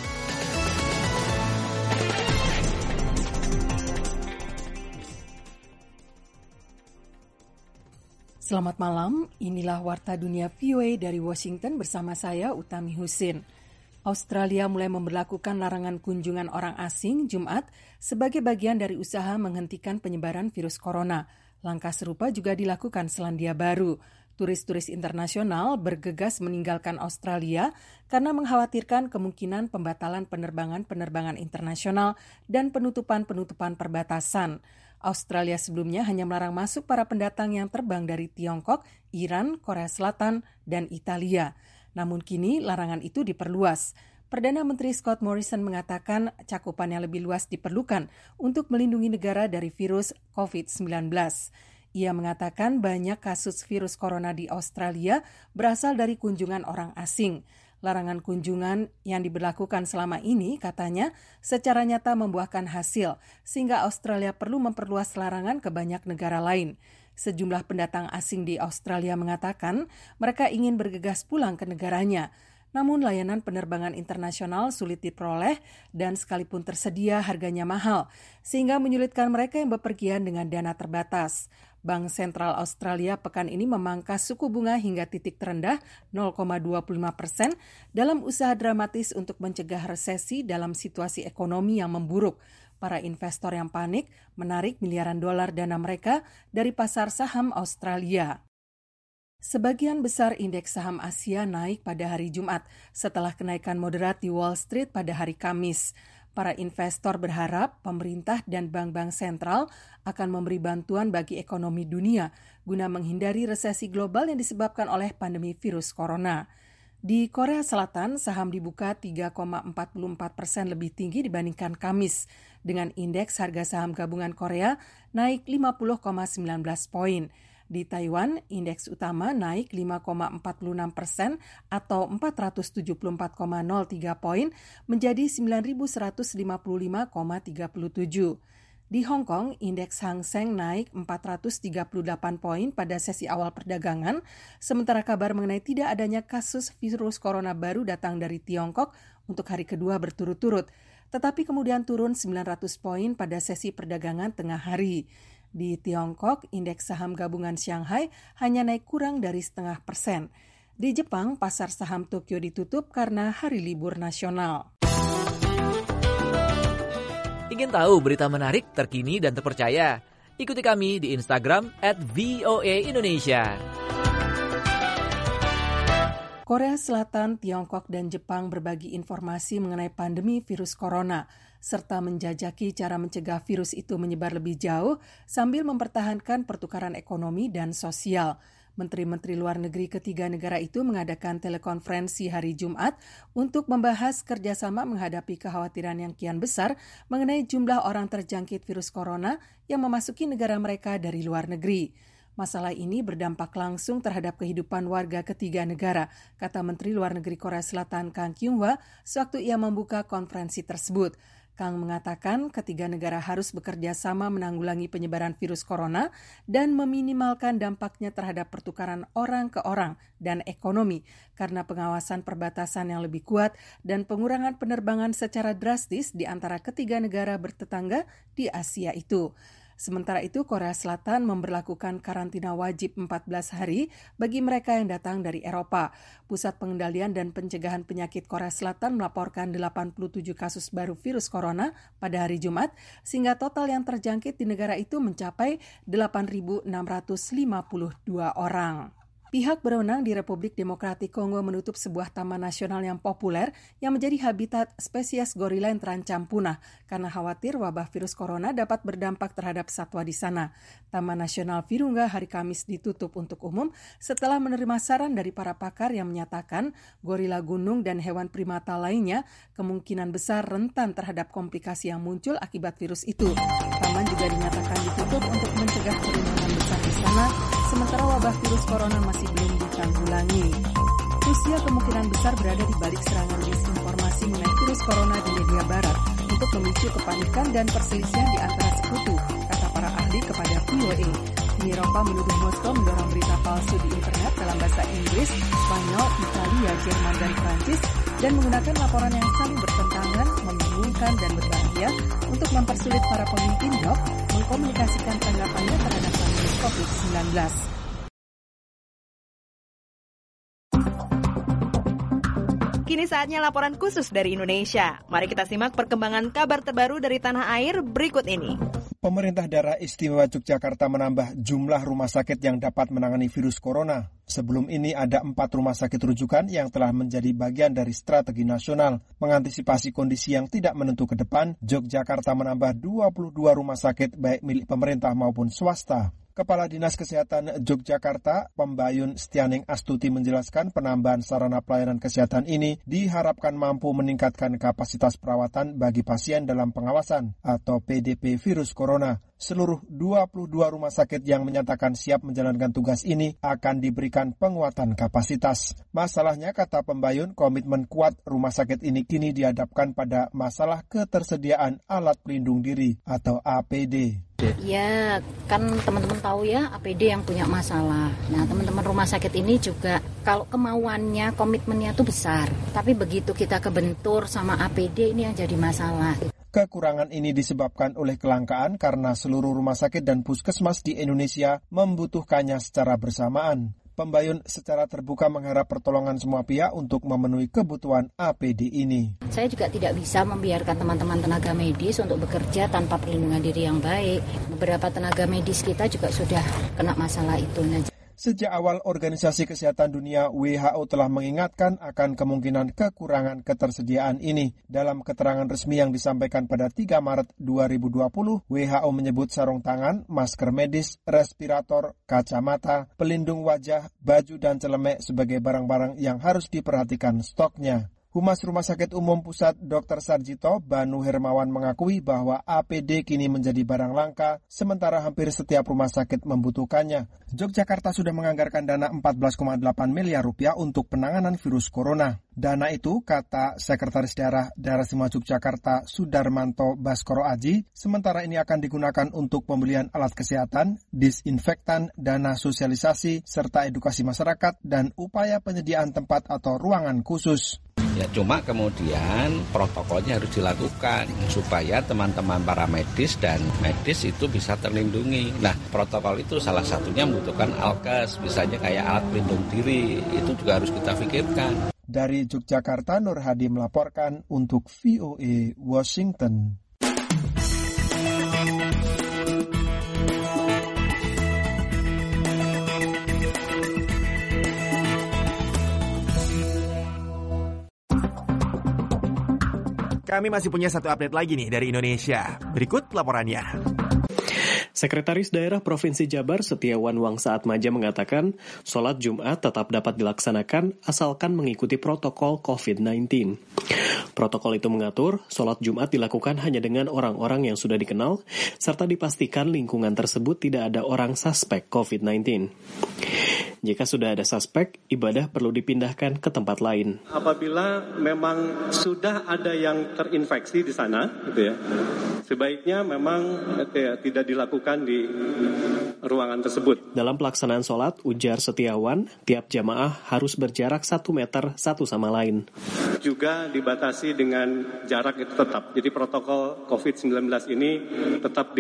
Selamat malam, inilah Warta Dunia VOA dari Washington bersama saya Utami Husin. Australia mulai memberlakukan larangan kunjungan orang asing Jumat sebagai bagian dari usaha menghentikan penyebaran virus corona. Langkah serupa juga dilakukan Selandia Baru. Turis-turis internasional bergegas meninggalkan Australia karena mengkhawatirkan kemungkinan pembatalan penerbangan internasional dan penutupan perbatasan. Australia sebelumnya hanya melarang masuk para pendatang yang terbang dari Tiongkok, Iran, Korea Selatan, dan Italia. Namun kini larangan itu diperluas. Perdana Menteri Scott Morrison mengatakan cakupan yang lebih luas diperlukan untuk melindungi negara dari virus COVID-19. Ia mengatakan banyak kasus virus corona di Australia berasal dari kunjungan orang asing. Larangan kunjungan yang diberlakukan selama ini, katanya, secara nyata membuahkan hasil, sehingga Australia perlu memperluas larangan ke banyak negara lain. Sejumlah pendatang asing di Australia mengatakan mereka ingin bergegas pulang ke negaranya. Namun layanan penerbangan internasional sulit diperoleh dan sekalipun tersedia harganya mahal, sehingga menyulitkan mereka yang bepergian dengan dana terbatas. Bank Sentral Australia pekan ini memangkas suku bunga hingga titik terendah 0,25% dalam usaha dramatis untuk mencegah resesi dalam situasi ekonomi yang memburuk. Para investor yang panik menarik miliaran dolar dana mereka dari pasar saham Australia. Sebagian besar indeks saham Asia naik pada hari Jumat setelah kenaikan moderat di Wall Street pada hari Kamis. Para investor berharap pemerintah dan bank-bank sentral akan memberi bantuan bagi ekonomi dunia guna menghindari resesi global yang disebabkan oleh pandemi virus corona. Di Korea Selatan, saham dibuka 3,44% lebih tinggi dibandingkan Kamis, dengan indeks harga saham gabungan Korea naik 50,19 poin. Di Taiwan, indeks utama naik 5,46% atau 474,03 poin menjadi 9.155,37. Di Hong Kong, indeks Hang Seng naik 438 poin pada sesi awal perdagangan, sementara kabar mengenai tidak adanya kasus virus corona baru datang dari Tiongkok untuk hari kedua berturut-turut, tetapi kemudian turun 900 poin pada sesi perdagangan tengah hari. Di Tiongkok, indeks saham gabungan Shanghai hanya naik kurang dari 0,5%. Di Jepang, pasar saham Tokyo ditutup karena hari libur nasional. Ingin tahu berita menarik, terkini, dan terpercaya? Ikuti kami di Instagram @VOA_Indonesia. Korea Selatan, Tiongkok, dan Jepang berbagi informasi mengenai pandemi virus corona, serta menjajaki cara mencegah virus itu menyebar lebih jauh sambil mempertahankan pertukaran ekonomi dan sosial. Menteri-menteri luar negeri ketiga negara itu mengadakan telekonferensi hari Jumat untuk membahas kerjasama menghadapi kekhawatiran yang kian besar mengenai jumlah orang terjangkit virus corona yang memasuki negara mereka dari luar negeri. Masalah ini berdampak langsung terhadap kehidupan warga ketiga negara, kata Menteri Luar Negeri Korea Selatan Kang Kyung-hwa sewaktu ia membuka konferensi tersebut. Kang mengatakan ketiga negara harus bekerja sama menanggulangi penyebaran virus corona dan meminimalkan dampaknya terhadap pertukaran orang ke orang dan ekonomi karena pengawasan perbatasan yang lebih kuat dan pengurangan penerbangan secara drastis di antara ketiga negara bertetangga di Asia itu. Sementara itu, Korea Selatan memberlakukan karantina wajib 14 hari bagi mereka yang datang dari Eropa. Pusat Pengendalian dan Pencegahan Penyakit Korea Selatan melaporkan 87 kasus baru virus corona pada hari Jumat, sehingga total yang terjangkit di negara itu mencapai 8.652 orang. Pihak berwenang di Republik Demokratik Kongo menutup sebuah taman nasional yang populer yang menjadi habitat spesies gorila yang terancam punah karena khawatir wabah virus corona dapat berdampak terhadap satwa di sana. Taman Nasional Virunga hari Kamis ditutup untuk umum setelah menerima saran dari para pakar yang menyatakan gorila gunung dan hewan primata lainnya kemungkinan besar rentan terhadap komplikasi yang muncul akibat virus itu. Taman juga dinyatakan ditutup untuk mencegah kerumunan besar di sana, sementara wabah virus corona masih belum ditanggulangi. Rusia kemungkinan besar berada di balik serangan disinformasi mengenai virus corona di media barat untuk memicu kepanikan dan perselisihan di antara sekutu, kata para ahli kepada VOA. Uni Eropa menuduh Moskow mendorong berita palsu di internet dalam bahasa Inggris, Spanyol, Italia, Jerman, dan Prancis dan menggunakan laporan yang saling bertentangan, membingungkan, dan berbahaya untuk mempersulit para pemimpin blog mengkomunikasikan tanggapannya terhadap pandemi COVID-19. Kini saatnya laporan khusus dari Indonesia. Mari kita simak perkembangan kabar terbaru dari tanah air berikut ini. Pemerintah Daerah Istimewa Yogyakarta menambah jumlah rumah sakit yang dapat menangani virus corona. Sebelum ini ada 4 rumah sakit rujukan yang telah menjadi bagian dari strategi nasional. Mengantisipasi kondisi yang tidak menentu ke depan, Yogyakarta menambah 22 rumah sakit baik milik pemerintah maupun swasta. Kepala Dinas Kesehatan Yogyakarta, Pembayun Stianing Astuti menjelaskan penambahan sarana pelayanan kesehatan ini diharapkan mampu meningkatkan kapasitas perawatan bagi pasien dalam pengawasan atau PDP virus corona. Seluruh 22 rumah sakit yang menyatakan siap menjalankan tugas ini akan diberikan penguatan kapasitas. Masalahnya, kata Pembayun, komitmen kuat rumah sakit ini kini dihadapkan pada masalah ketersediaan alat pelindung diri atau APD. Ya, kan teman-teman tahu ya APD yang punya masalah. Nah, teman-teman rumah sakit ini juga kalau kemauannya, komitmennya itu besar. Tapi begitu kita kebentur sama APD ini yang jadi masalah. Kekurangan ini disebabkan oleh kelangkaan karena seluruh rumah sakit dan puskesmas di Indonesia membutuhkannya secara bersamaan. Pembayun secara terbuka mengharap pertolongan semua pihak untuk memenuhi kebutuhan APD ini. Saya juga tidak bisa membiarkan teman-teman tenaga medis untuk bekerja tanpa perlindungan diri yang baik. Beberapa tenaga medis kita juga sudah kena masalah itu. Sejak awal Organisasi Kesehatan Dunia WHO telah mengingatkan akan kemungkinan kekurangan ketersediaan ini. Dalam keterangan resmi yang disampaikan pada 3 Maret 2020, WHO menyebut sarung tangan, masker medis, respirator, kacamata, pelindung wajah, baju dan celemek sebagai barang-barang yang harus diperhatikan stoknya. Humas Rumah Sakit Umum Pusat Dr. Sarjito, Banu Hermawan mengakui bahwa APD kini menjadi barang langka, sementara hampir setiap rumah sakit membutuhkannya. Yogyakarta sudah menganggarkan dana 14,8 miliar rupiah untuk penanganan virus corona. Dana itu, kata Sekretaris Daerah Sima Yogyakarta Sudarmanto Baskoro Aji, sementara ini akan digunakan untuk pembelian alat kesehatan, disinfektan, dana sosialisasi, serta edukasi masyarakat, dan upaya penyediaan tempat atau ruangan khusus. Ya cuma kemudian protokolnya harus dilakukan supaya teman-teman para medis dan medis itu bisa terlindungi. Nah, protokol itu salah satunya membutuhkan alkes, misalnya kayak alat pelindung diri, itu juga harus kita pikirkan. Dari Yogyakarta, Nur Hadi melaporkan untuk VOA Washington. Kami masih punya satu update lagi nih dari Indonesia. Berikut laporannya. Sekretaris Daerah Provinsi Jabar Setiawan Wangsa Atmaja mengatakan, sholat Jumat tetap dapat dilaksanakan asalkan mengikuti protokol COVID-19. Protokol itu mengatur, sholat Jumat dilakukan hanya dengan orang-orang yang sudah dikenal, serta dipastikan lingkungan tersebut tidak ada orang suspek COVID-19. Jika sudah ada suspek, ibadah perlu dipindahkan ke tempat lain. Apabila memang sudah ada yang terinfeksi di sana, gitu ya, sebaiknya memang tidak dilakukan di ruangan tersebut. Dalam pelaksanaan sholat, ujar Setiawan, tiap jamaah harus berjarak 1 meter satu sama lain. Juga dibatasi dengan jarak itu tetap. Jadi protokol COVID-19 ini tetap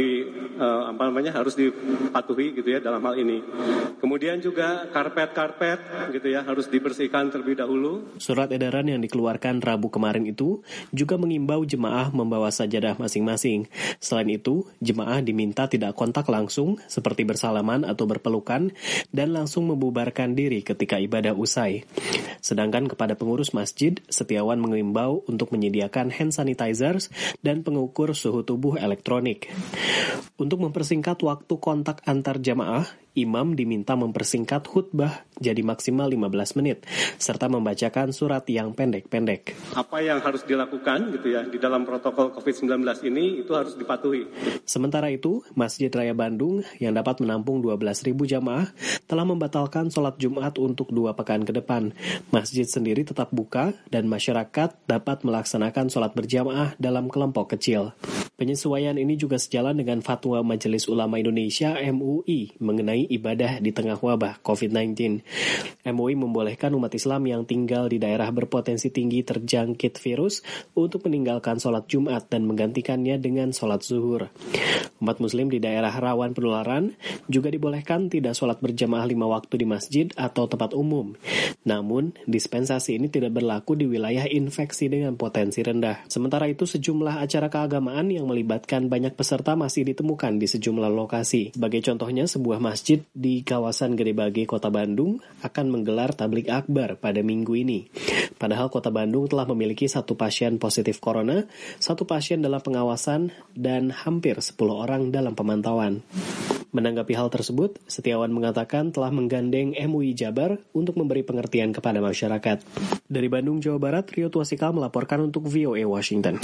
harus dipatuhi gitu ya dalam hal ini. Kemudian juga karpet gitu ya harus dibersihkan terlebih dahulu. Surat edaran yang dikeluarkan Rabu kemarin itu juga mengimbau jemaah membawa sajadah masing-masing. Selain itu, jemaah diminta tidak kontak langsung seperti bersalaman atau berpelukan dan langsung membubarkan diri ketika ibadah usai. Sedangkan kepada pengurus masjid, Setiawan mengimbau untuk menyediakan hand sanitizers dan pengukur suhu tubuh elektronik. Untuk mempersingkat waktu kontak antar jamaah, imam diminta mempersingkat khutbah jadi maksimal 15 menit, serta membacakan surat yang pendek-pendek. Apa yang harus dilakukan gitu ya di dalam protokol COVID-19 ini itu harus dipatuhi. Sementara itu, Masjid Raya Bandung yang dapat menampung 12.000 jamaah telah membatalkan sholat Jumat untuk 2 pekan ke depan. Masjid sendiri tetap buka dan masyarakat dapat melaksanakan sholat berjamaah dalam kelompok kecil. Penyesuaian ini juga sejalan dengan fatwa Majelis Ulama Indonesia MUI mengenai ibadah di tengah wabah COVID-19. MUI membolehkan umat Islam yang tinggal di daerah berpotensi tinggi terjangkit virus untuk meninggalkan sholat Jumat dan menggantikannya dengan sholat zuhur. Umat Muslim di daerah rawan penularan juga dibolehkan tidak sholat berjamaah 5 waktu di masjid atau tempat umum. Namun, dispensasi ini tidak berlaku di wilayah infeksi dengan potensi rendah. Sementara itu, sejumlah acara keagamaan yang melibatkan banyak peserta masih ditemukan di sejumlah lokasi. Sebagai contohnya, sebuah masjid di kawasan Gedebage, Kota Bandung akan menggelar tablik akbar pada minggu ini. Padahal Kota Bandung telah memiliki 1 pasien positif corona, 1 pasien dalam pengawasan, dan hampir 10 orang dalam pemantauan. Menanggapi hal tersebut, Setiawan mengatakan telah menggandeng MUI Jabar untuk memberi pengertian kepada masyarakat. Dari Bandung, Jawa Barat, Rio Tuasikal melaporkan untuk VOA Washington.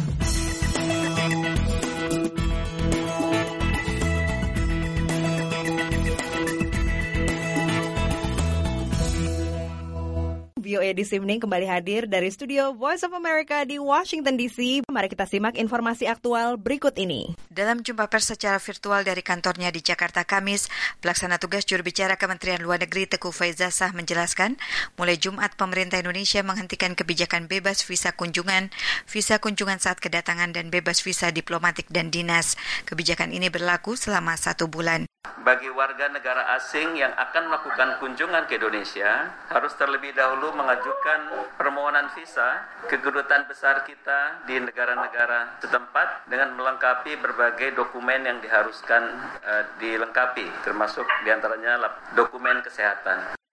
VOA This Evening kembali hadir dari studio Voice of America di Washington DC. Mari kita simak informasi aktual berikut ini. Dalam jumpa pers secara virtual dari kantornya di Jakarta Kamis, pelaksana tugas juru bicara Kementerian Luar Negeri Teguh Faizasah menjelaskan, mulai Jumat pemerintah Indonesia menghentikan kebijakan bebas visa kunjungan saat kedatangan dan bebas visa diplomatik dan dinas. Kebijakan ini berlaku selama 1 bulan. Bagi warga negara asing yang akan melakukan kunjungan ke Indonesia, harus terlebih dahulu mengajukan permohonan visa ke kedutaan besar kita di negara-negara setempat dengan melengkapi berbagai dokumen yang diharuskan dilengkapi, termasuk diantaranya dokumen kesehatan.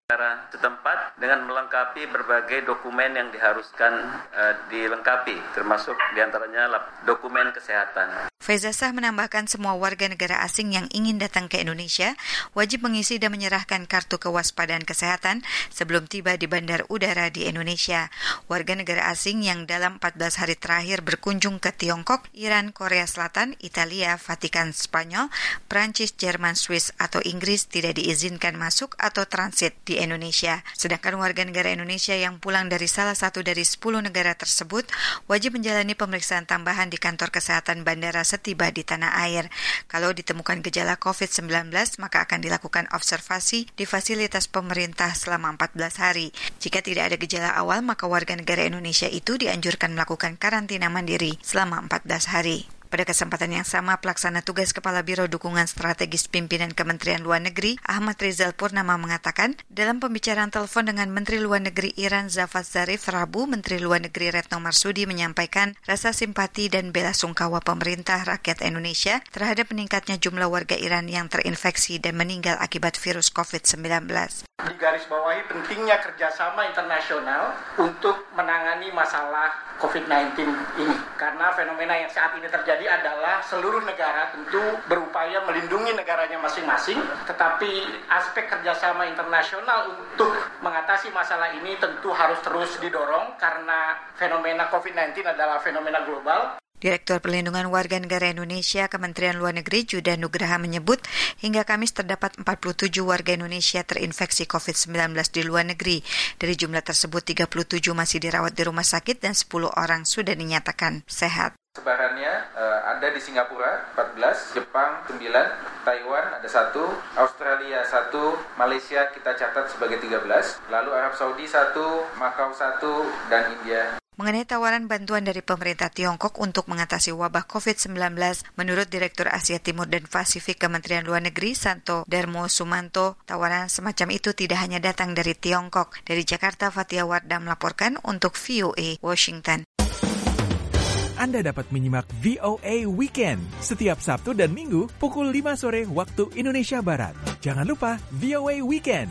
negara setempat dengan melengkapi berbagai dokumen yang diharuskan dilengkapi, termasuk diantaranya dokumen kesehatan. Faizah menambahkan semua warga negara asing yang ingin datang ke Indonesia wajib mengisi dan menyerahkan kartu kewaspadaan kesehatan sebelum tiba di bandar udara di Indonesia. Warga negara asing yang dalam 14 hari terakhir berkunjung ke Tiongkok, Iran, Korea Selatan, Italia, Vatikan, Spanyol, Prancis, Jerman, Swiss, atau Inggris tidak diizinkan masuk atau transit di Indonesia. Sedangkan warga negara Indonesia yang pulang dari salah satu dari 10 negara tersebut wajib menjalani pemeriksaan tambahan di kantor kesehatan bandara setiba di tanah air. Kalau ditemukan gejala COVID-19, maka akan dilakukan observasi di fasilitas pemerintah selama 14 hari. Jika tidak ada gejala awal, maka warga negara Indonesia itu dianjurkan melakukan karantina mandiri selama 14 hari. Pada kesempatan yang sama, pelaksana tugas Kepala Biro Dukungan Strategis Pimpinan Kementerian Luar Negeri, Ahmad Rizal Purnama mengatakan, dalam pembicaraan telepon dengan Menteri Luar Negeri Iran Javad Zarif Rabu, Menteri Luar Negeri Retno Marsudi menyampaikan rasa simpati dan bela sungkawa pemerintah rakyat Indonesia terhadap meningkatnya jumlah warga Iran yang terinfeksi dan meninggal akibat virus COVID-19. Digarisbawahi pentingnya kerjasama internasional untuk menangani masalah COVID-19 ini. Karena fenomena yang saat ini terjadi adalah seluruh negara tentu berupaya melindungi negaranya masing-masing, tetapi aspek kerjasama internasional untuk mengatasi masalah ini tentu harus terus didorong karena fenomena COVID-19 adalah fenomena global. Direktur Perlindungan Warga Negara Indonesia Kementerian Luar Negeri Judah Nugraha menyebut hingga Kamis terdapat 47 warga Indonesia terinfeksi COVID-19 di luar negeri. Dari jumlah tersebut 37 masih dirawat di rumah sakit dan 10 orang sudah dinyatakan sehat. Sebarannya ada di Singapura 14, Jepang 9, Taiwan ada 1, Australia 1, Malaysia kita catat sebagai 13, lalu Arab Saudi 1, Makau 1, dan India. Mengenai tawaran bantuan dari pemerintah Tiongkok untuk mengatasi wabah COVID-19, menurut Direktur Asia Timur dan Pasifik Kementerian Luar Negeri Santo Darmo Sumanto, tawaran semacam itu tidak hanya datang dari Tiongkok. Dari Jakarta, Fatia Wardah melaporkan untuk VOA Washington. Anda dapat menyimak VOA Weekend setiap Sabtu dan Minggu pukul 5 sore waktu Indonesia Barat. Jangan lupa VOA Weekend.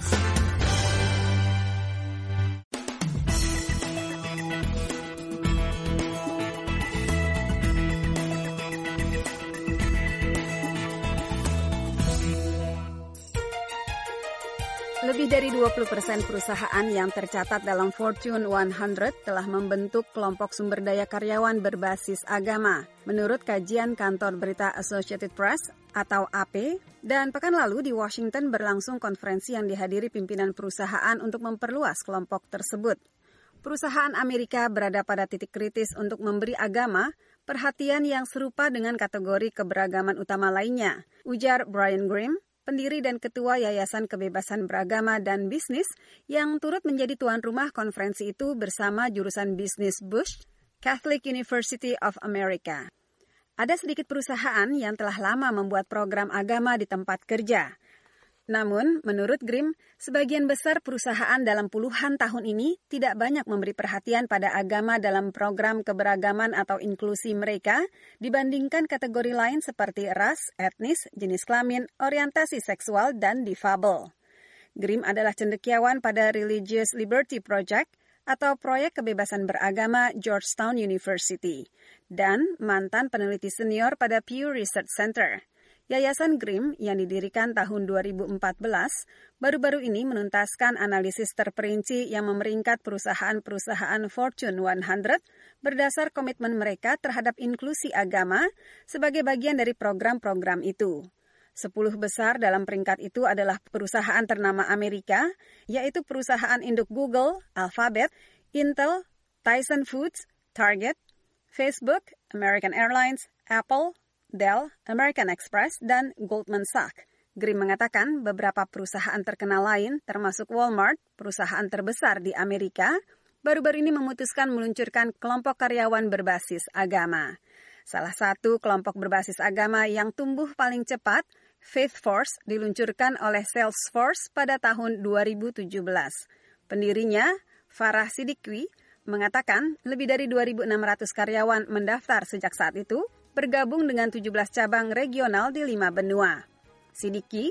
Lebih dari 20% perusahaan yang tercatat dalam Fortune 100 telah membentuk kelompok sumber daya karyawan berbasis agama, menurut kajian kantor berita Associated Press atau AP, dan pekan lalu di Washington berlangsung konferensi yang dihadiri pimpinan perusahaan untuk memperluas kelompok tersebut. Perusahaan Amerika berada pada titik kritis untuk memberi agama perhatian yang serupa dengan kategori keberagaman utama lainnya, ujar Brian Grimm, pendiri dan ketua Yayasan Kebebasan Beragama dan Bisnis yang turut menjadi tuan rumah konferensi itu bersama jurusan bisnis Bush, Catholic University of America. Ada sedikit perusahaan yang telah lama membuat program agama di tempat kerja. Namun, menurut Grimm, sebagian besar perusahaan dalam puluhan tahun ini tidak banyak memberi perhatian pada agama dalam program keberagaman atau inklusi mereka dibandingkan kategori lain seperti ras, etnis, jenis kelamin, orientasi seksual, dan difabel. Grimm adalah cendekiawan pada Religious Liberty Project atau proyek kebebasan beragama Georgetown University dan mantan peneliti senior pada Pew Research Center. Yayasan Grimm yang didirikan tahun 2014 baru-baru ini menuntaskan analisis terperinci yang memeringkat perusahaan-perusahaan Fortune 100 berdasar komitmen mereka terhadap inklusi agama sebagai bagian dari program-program itu. 10 besar dalam peringkat itu adalah perusahaan ternama Amerika, yaitu perusahaan induk Google, Alphabet, Intel, Tyson Foods, Target, Facebook, American Airlines, Apple, Dell, American Express, dan Goldman Sachs. Grimm mengatakan beberapa perusahaan terkenal lain, termasuk Walmart, perusahaan terbesar di Amerika, baru-baru ini memutuskan meluncurkan kelompok karyawan berbasis agama. Salah satu kelompok berbasis agama yang tumbuh paling cepat, Faith Force, diluncurkan oleh Salesforce pada tahun 2017. Pendirinya, Farah Siddiqui, mengatakan lebih dari 2.600 karyawan mendaftar sejak saat itu, bergabung dengan 17 cabang regional di 5 benua. Siddiqui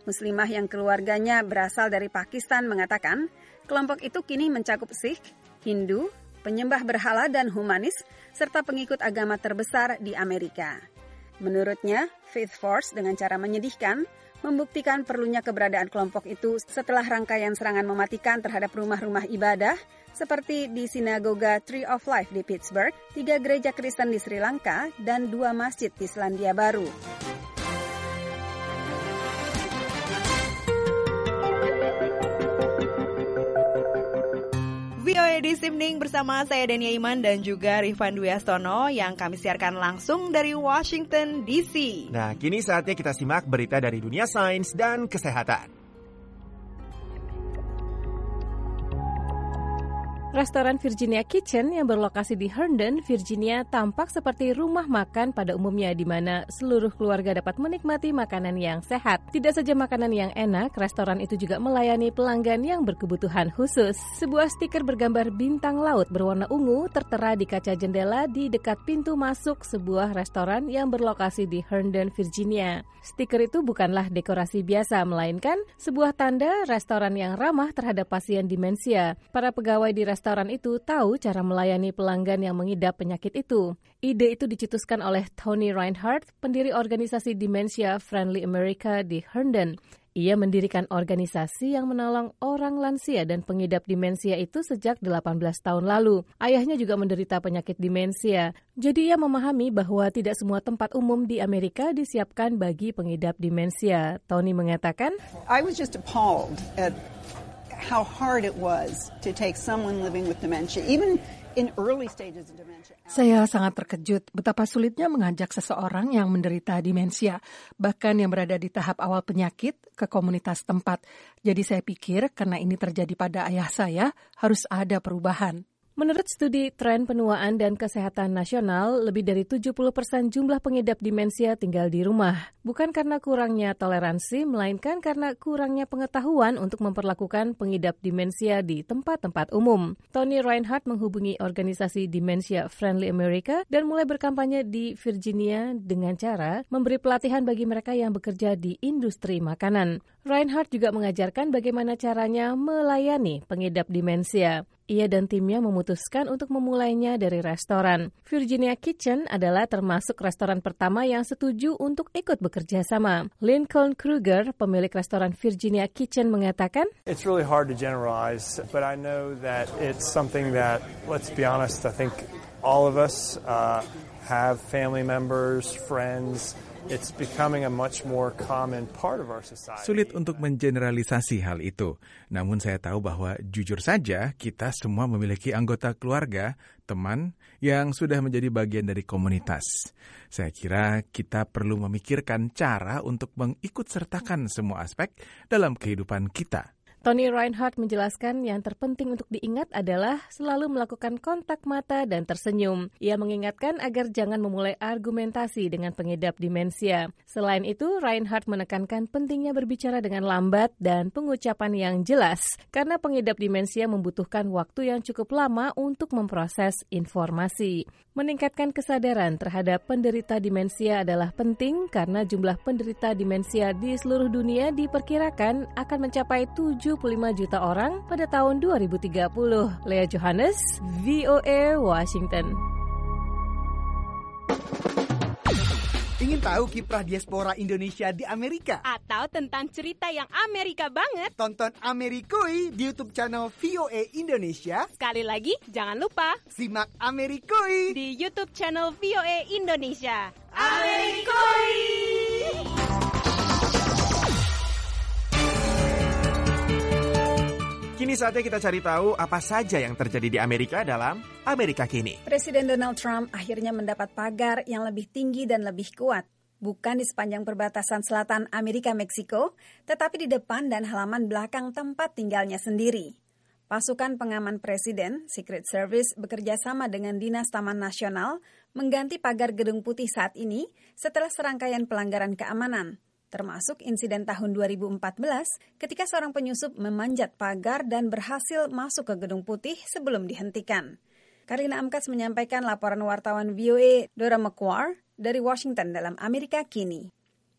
Muslimah yang keluarganya berasal dari Pakistan mengatakan, kelompok itu kini mencakup Sikh, Hindu, penyembah berhala dan humanis, serta pengikut agama terbesar di Amerika. Menurutnya, Faith Force dengan cara menyedihkan, membuktikan perlunya keberadaan kelompok itu setelah rangkaian serangan mematikan terhadap rumah-rumah ibadah, seperti di Sinagoga Tree of Life di Pittsburgh, 3 gereja Kristen di Sri Lanka, dan 2 masjid di Selandia Baru. VOA This Evening bersama saya Dania Iman dan juga Rifan Dwi Astono yang kami siarkan langsung dari Washington DC. Nah, kini saatnya kita simak berita dari dunia sains dan kesehatan. Restoran Virginia Kitchen yang berlokasi di Herndon, Virginia tampak seperti rumah makan pada umumnya di mana seluruh keluarga dapat menikmati makanan yang sehat. Tidak saja makanan yang enak, restoran itu juga melayani pelanggan yang berkebutuhan khusus. Sebuah stiker bergambar bintang laut berwarna ungu tertera di kaca jendela di dekat pintu masuk sebuah restoran yang berlokasi di Herndon, Virginia. Stiker itu bukanlah dekorasi biasa, melainkan sebuah tanda restoran yang ramah terhadap pasien demensia. Para pegawai di restoran itu tahu cara melayani pelanggan yang mengidap penyakit itu. Ide itu dicetuskan oleh Tony Reinhardt, pendiri organisasi Dementia Friendly America di Herndon. Ia mendirikan organisasi yang menolong orang lansia dan pengidap demensia itu sejak 18 tahun lalu. Ayahnya juga menderita penyakit demensia. Jadi ia memahami bahwa tidak semua tempat umum di Amerika disiapkan bagi pengidap demensia. Tony mengatakan, I was just appalled at how hard it was to take someone living with dementia, even in early stages of dementia. Saya sangat terkejut betapa sulitnya mengajak seseorang yang menderita demensia, bahkan yang berada di tahap awal penyakit, ke komunitas tempat. Jadi saya pikir karena ini terjadi pada ayah saya, harus ada perubahan. Menurut studi Tren Penuaan dan Kesehatan Nasional, lebih dari 70% jumlah pengidap demensia tinggal di rumah. Bukan karena kurangnya toleransi, melainkan karena kurangnya pengetahuan untuk memperlakukan pengidap demensia di tempat-tempat umum. Tony Reinhardt menghubungi organisasi Dementia Friendly America dan mulai berkampanye di Virginia dengan cara memberi pelatihan bagi mereka yang bekerja di industri makanan. Reinhardt juga mengajarkan bagaimana caranya melayani pengidap demensia. Ia dan timnya memutuskan untuk memulainya dari restoran. Virginia Kitchen adalah termasuk restoran pertama yang setuju untuk ikut bekerja sama. Lincoln Kruger, pemilik restoran Virginia Kitchen, mengatakan, It's really hard to generalize, but I know that it's something that, let's be honest, I think all of us have family members, friends. It's becoming a much more common part of our society. Sulit untuk mengeneralisasi hal itu. Namun saya tahu bahwa jujur saja kita semua memiliki anggota keluarga, teman yang sudah menjadi bagian dari komunitas. Saya kira kita perlu memikirkan cara untuk mengikutsertakan semua aspek dalam kehidupan kita. Tony Reinhardt menjelaskan yang terpenting untuk diingat adalah selalu melakukan kontak mata dan tersenyum. Ia mengingatkan agar jangan memulai argumentasi dengan pengidap demensia. Selain itu, Reinhardt menekankan pentingnya berbicara dengan lambat dan pengucapan yang jelas, karena pengidap demensia membutuhkan waktu yang cukup lama untuk memproses informasi. Meningkatkan kesadaran terhadap penderita demensia adalah penting karena jumlah penderita demensia di seluruh dunia diperkirakan akan mencapai 75 juta orang pada tahun 2030. Lea Johannes, VOA Washington. Ingin tahu kiprah diaspora Indonesia di Amerika? Atau tentang cerita yang Amerika banget? Tonton Amerikui di YouTube channel VOA Indonesia. Sekali lagi, jangan lupa simak Amerikui di YouTube channel VOA Indonesia. Amerikui! Kini saatnya kita cari tahu apa saja yang terjadi di Amerika dalam Amerika Kini. Presiden Donald Trump akhirnya mendapat pagar yang lebih tinggi dan lebih kuat. Bukan di sepanjang perbatasan selatan Amerika-Meksiko, tetapi di depan dan halaman belakang tempat tinggalnya sendiri. Pasukan pengaman Presiden, Secret Service, bekerja sama dengan Dinas Taman Nasional mengganti pagar Gedung Putih saat ini setelah serangkaian pelanggaran keamanan. Termasuk insiden tahun 2014 ketika seorang penyusup memanjat pagar dan berhasil masuk ke Gedung Putih sebelum dihentikan. Karina Amkas menyampaikan laporan wartawan VOA Dora McQuarrie dari Washington dalam Amerika Kini.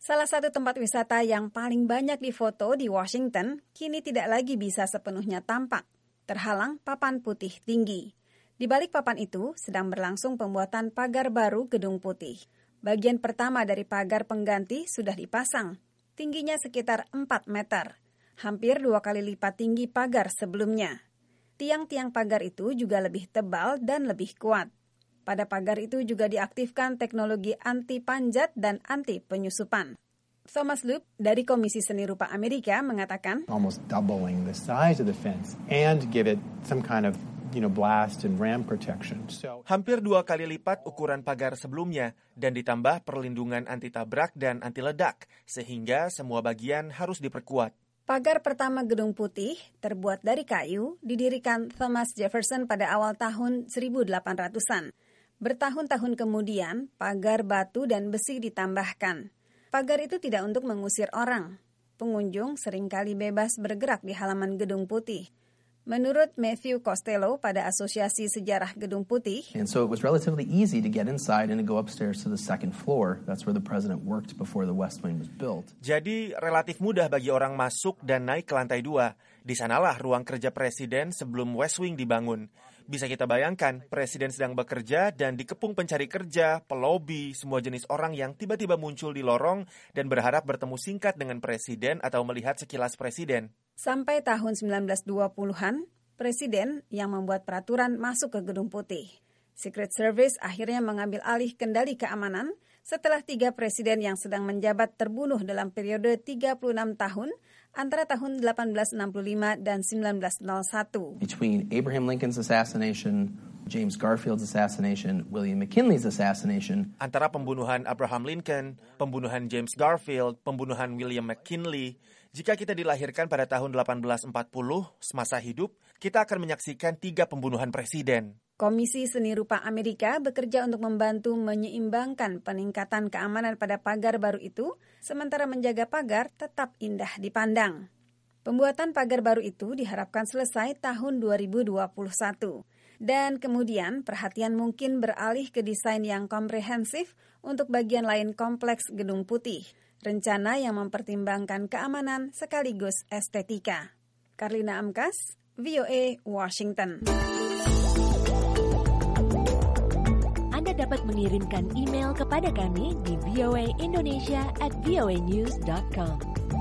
Salah satu tempat wisata yang paling banyak difoto di Washington kini tidak lagi bisa sepenuhnya tampak, terhalang papan putih tinggi. Di balik papan itu sedang berlangsung pembuatan pagar baru Gedung Putih. Bagian pertama dari pagar pengganti sudah dipasang, tingginya sekitar 4 meter, hampir 2 kali lipat tinggi pagar sebelumnya. Tiang-tiang pagar itu juga lebih tebal dan lebih kuat. Pada pagar itu juga diaktifkan teknologi anti-panjat dan anti-penyusupan. Thomas Loop dari Komisi Seni Rupa Amerika mengatakan, almost doubling the size of the fence and give it some kind of blast and ram protection. Hampir 2 kali lipat ukuran pagar sebelumnya dan ditambah perlindungan anti tabrak dan anti ledak sehingga semua bagian harus diperkuat. Pagar pertama Gedung Putih terbuat dari kayu didirikan Thomas Jefferson pada awal tahun 1800-an. Bertahun-tahun kemudian, pagar batu dan besi ditambahkan. Pagar itu tidak untuk mengusir orang. Pengunjung seringkali bebas bergerak di halaman Gedung Putih. Menurut Matthew Costello pada Asosiasi Sejarah Gedung Putih, and so it was relatively easy to get inside and to go upstairs to the second floor. That's where the president worked before the West Wing was built. Jadi relatif mudah bagi orang masuk dan naik ke lantai 2. Di sanalah ruang kerja presiden sebelum West Wing dibangun. Bisa kita bayangkan, presiden sedang bekerja dan dikepung pencari kerja, pelobi, semua jenis orang yang tiba-tiba muncul di lorong dan berharap bertemu singkat dengan presiden atau melihat sekilas presiden. Sampai tahun 1920-an, presiden yang membuat peraturan masuk ke Gedung Putih. Secret Service akhirnya mengambil alih kendali keamanan setelah 3 presiden yang sedang menjabat terbunuh dalam periode 36 tahun antara tahun 1865 dan 1901. Between Abraham Lincoln's assassination, James Garfield's assassination, William McKinley's assassination. Antara pembunuhan Abraham Lincoln, pembunuhan James Garfield, pembunuhan William McKinley, jika kita dilahirkan pada tahun 1840, semasa hidup, kita akan menyaksikan 3 pembunuhan presiden. Komisi Seni Rupa Amerika bekerja untuk membantu menyeimbangkan peningkatan keamanan pada pagar baru itu, sementara menjaga pagar tetap indah dipandang. Pembuatan pagar baru itu diharapkan selesai tahun 2021. Dan kemudian perhatian mungkin beralih ke desain yang komprehensif untuk bagian lain kompleks Gedung Putih. Rencana yang mempertimbangkan keamanan sekaligus estetika. Karlina Amkas, VOA, Washington. Anda dapat mengirimkan email kepada kami di voaindonesia@voanews.com.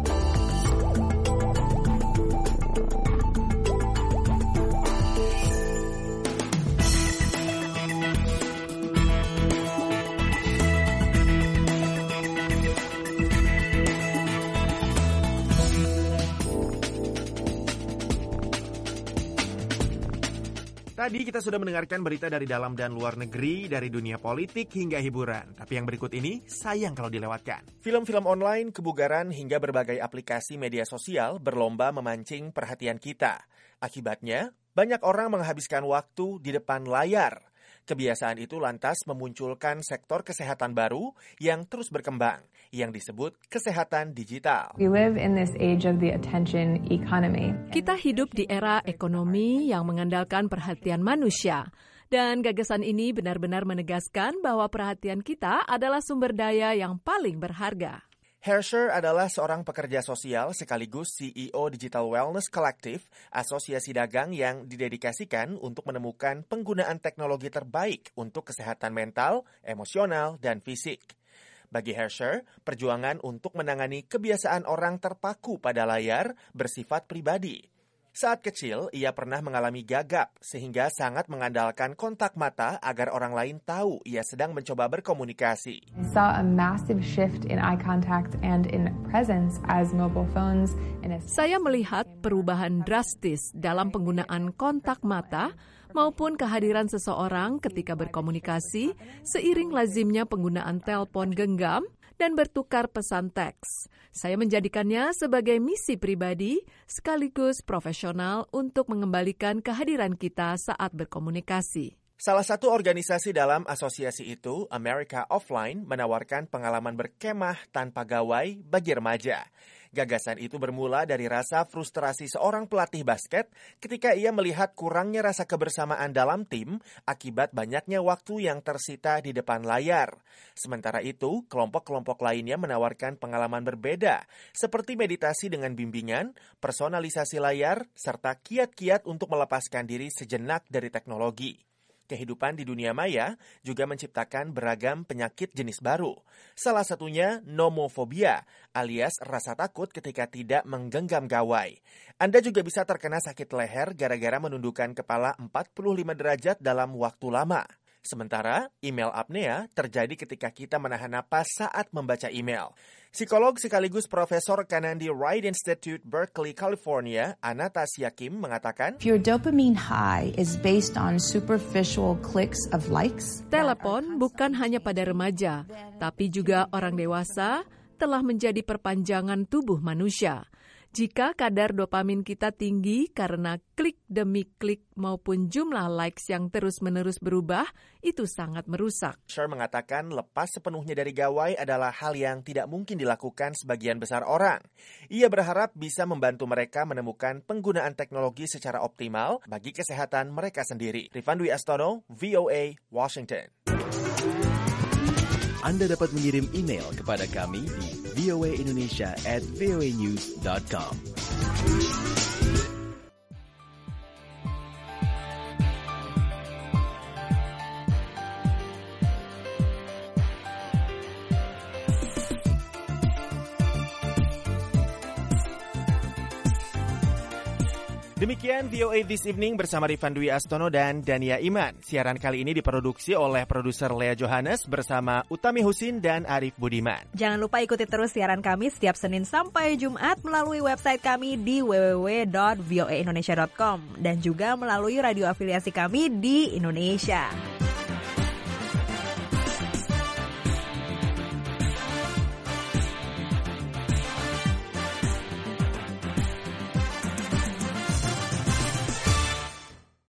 Tadi kita sudah mendengarkan berita dari dalam dan luar negeri, dari dunia politik hingga hiburan. Tapi yang berikut ini sayang kalau dilewatkan. Film-film online, kebugaran, hingga berbagai aplikasi media sosial berlomba memancing perhatian kita. Akibatnya, banyak orang menghabiskan waktu di depan layar. Kebiasaan itu lantas memunculkan sektor kesehatan baru yang terus berkembang, yang disebut kesehatan digital. We live in this age of the attention economy. Kita hidup di era ekonomi yang mengandalkan perhatian manusia. Dan gagasan ini benar-benar menegaskan bahwa perhatian kita adalah sumber daya yang paling berharga. Hersher adalah seorang pekerja sosial sekaligus CEO Digital Wellness Collective, asosiasi dagang yang didedikasikan untuk menemukan penggunaan teknologi terbaik untuk kesehatan mental, emosional, dan fisik. Bagi Hersher, perjuangan untuk menangani kebiasaan orang terpaku pada layar bersifat pribadi. Saat kecil, ia pernah mengalami gagap sehingga sangat mengandalkan kontak mata agar orang lain tahu ia sedang mencoba berkomunikasi. I saw a massive shift in eye contact and in presence as mobile phones. Saya melihat perubahan drastis dalam penggunaan kontak mata maupun kehadiran seseorang ketika berkomunikasi seiring lazimnya penggunaan telepon genggam dan bertukar pesan teks. Saya menjadikannya sebagai misi pribadi sekaligus profesional untuk mengembalikan kehadiran kita saat berkomunikasi. Salah satu organisasi dalam asosiasi itu, America Offline, menawarkan pengalaman berkemah tanpa gawai bagi remaja. Gagasan itu bermula dari rasa frustrasi seorang pelatih basket ketika ia melihat kurangnya rasa kebersamaan dalam tim akibat banyaknya waktu yang tersita di depan layar. Sementara itu, kelompok-kelompok lainnya menawarkan pengalaman berbeda, seperti meditasi dengan bimbingan, personalisasi layar, serta kiat-kiat untuk melepaskan diri sejenak dari teknologi. Kehidupan di dunia maya juga menciptakan beragam penyakit jenis baru. Salah satunya nomofobia, alias rasa takut ketika tidak menggenggam gawai. Anda juga bisa terkena sakit leher gara-gara menundukkan kepala 45 derajat dalam waktu lama. Sementara, email apnea terjadi ketika kita menahan napas saat membaca email. Psikolog sekaligus Profesor Kanandi Wright Institute, Berkeley, California, Anastasia Kim mengatakan, If your dopamine high is based on superficial clicks of likes, telepon bukan hanya pada remaja, tapi juga orang dewasa telah menjadi perpanjangan tubuh manusia. Jika kadar dopamin kita tinggi karena klik demi klik maupun jumlah likes yang terus-menerus berubah, itu sangat merusak. Sher mengatakan lepas sepenuhnya dari gawai adalah hal yang tidak mungkin dilakukan sebagian besar orang. Ia berharap bisa membantu mereka menemukan penggunaan teknologi secara optimal bagi kesehatan mereka sendiri. Rifan Dwi Astono, VOA, Washington. Anda dapat mengirim email kepada kami di voaindonesia@voanews.com. Demikian VOA This Evening bersama Rifan Dwi Astono dan Dania Iman. Siaran kali ini diproduksi oleh produser Lea Johannes bersama Utami Husin dan Arif Budiman. Jangan lupa ikuti terus siaran kami setiap Senin sampai Jumat melalui website kami di www.voaindonesia.com dan juga melalui radio afiliasi kami di Indonesia.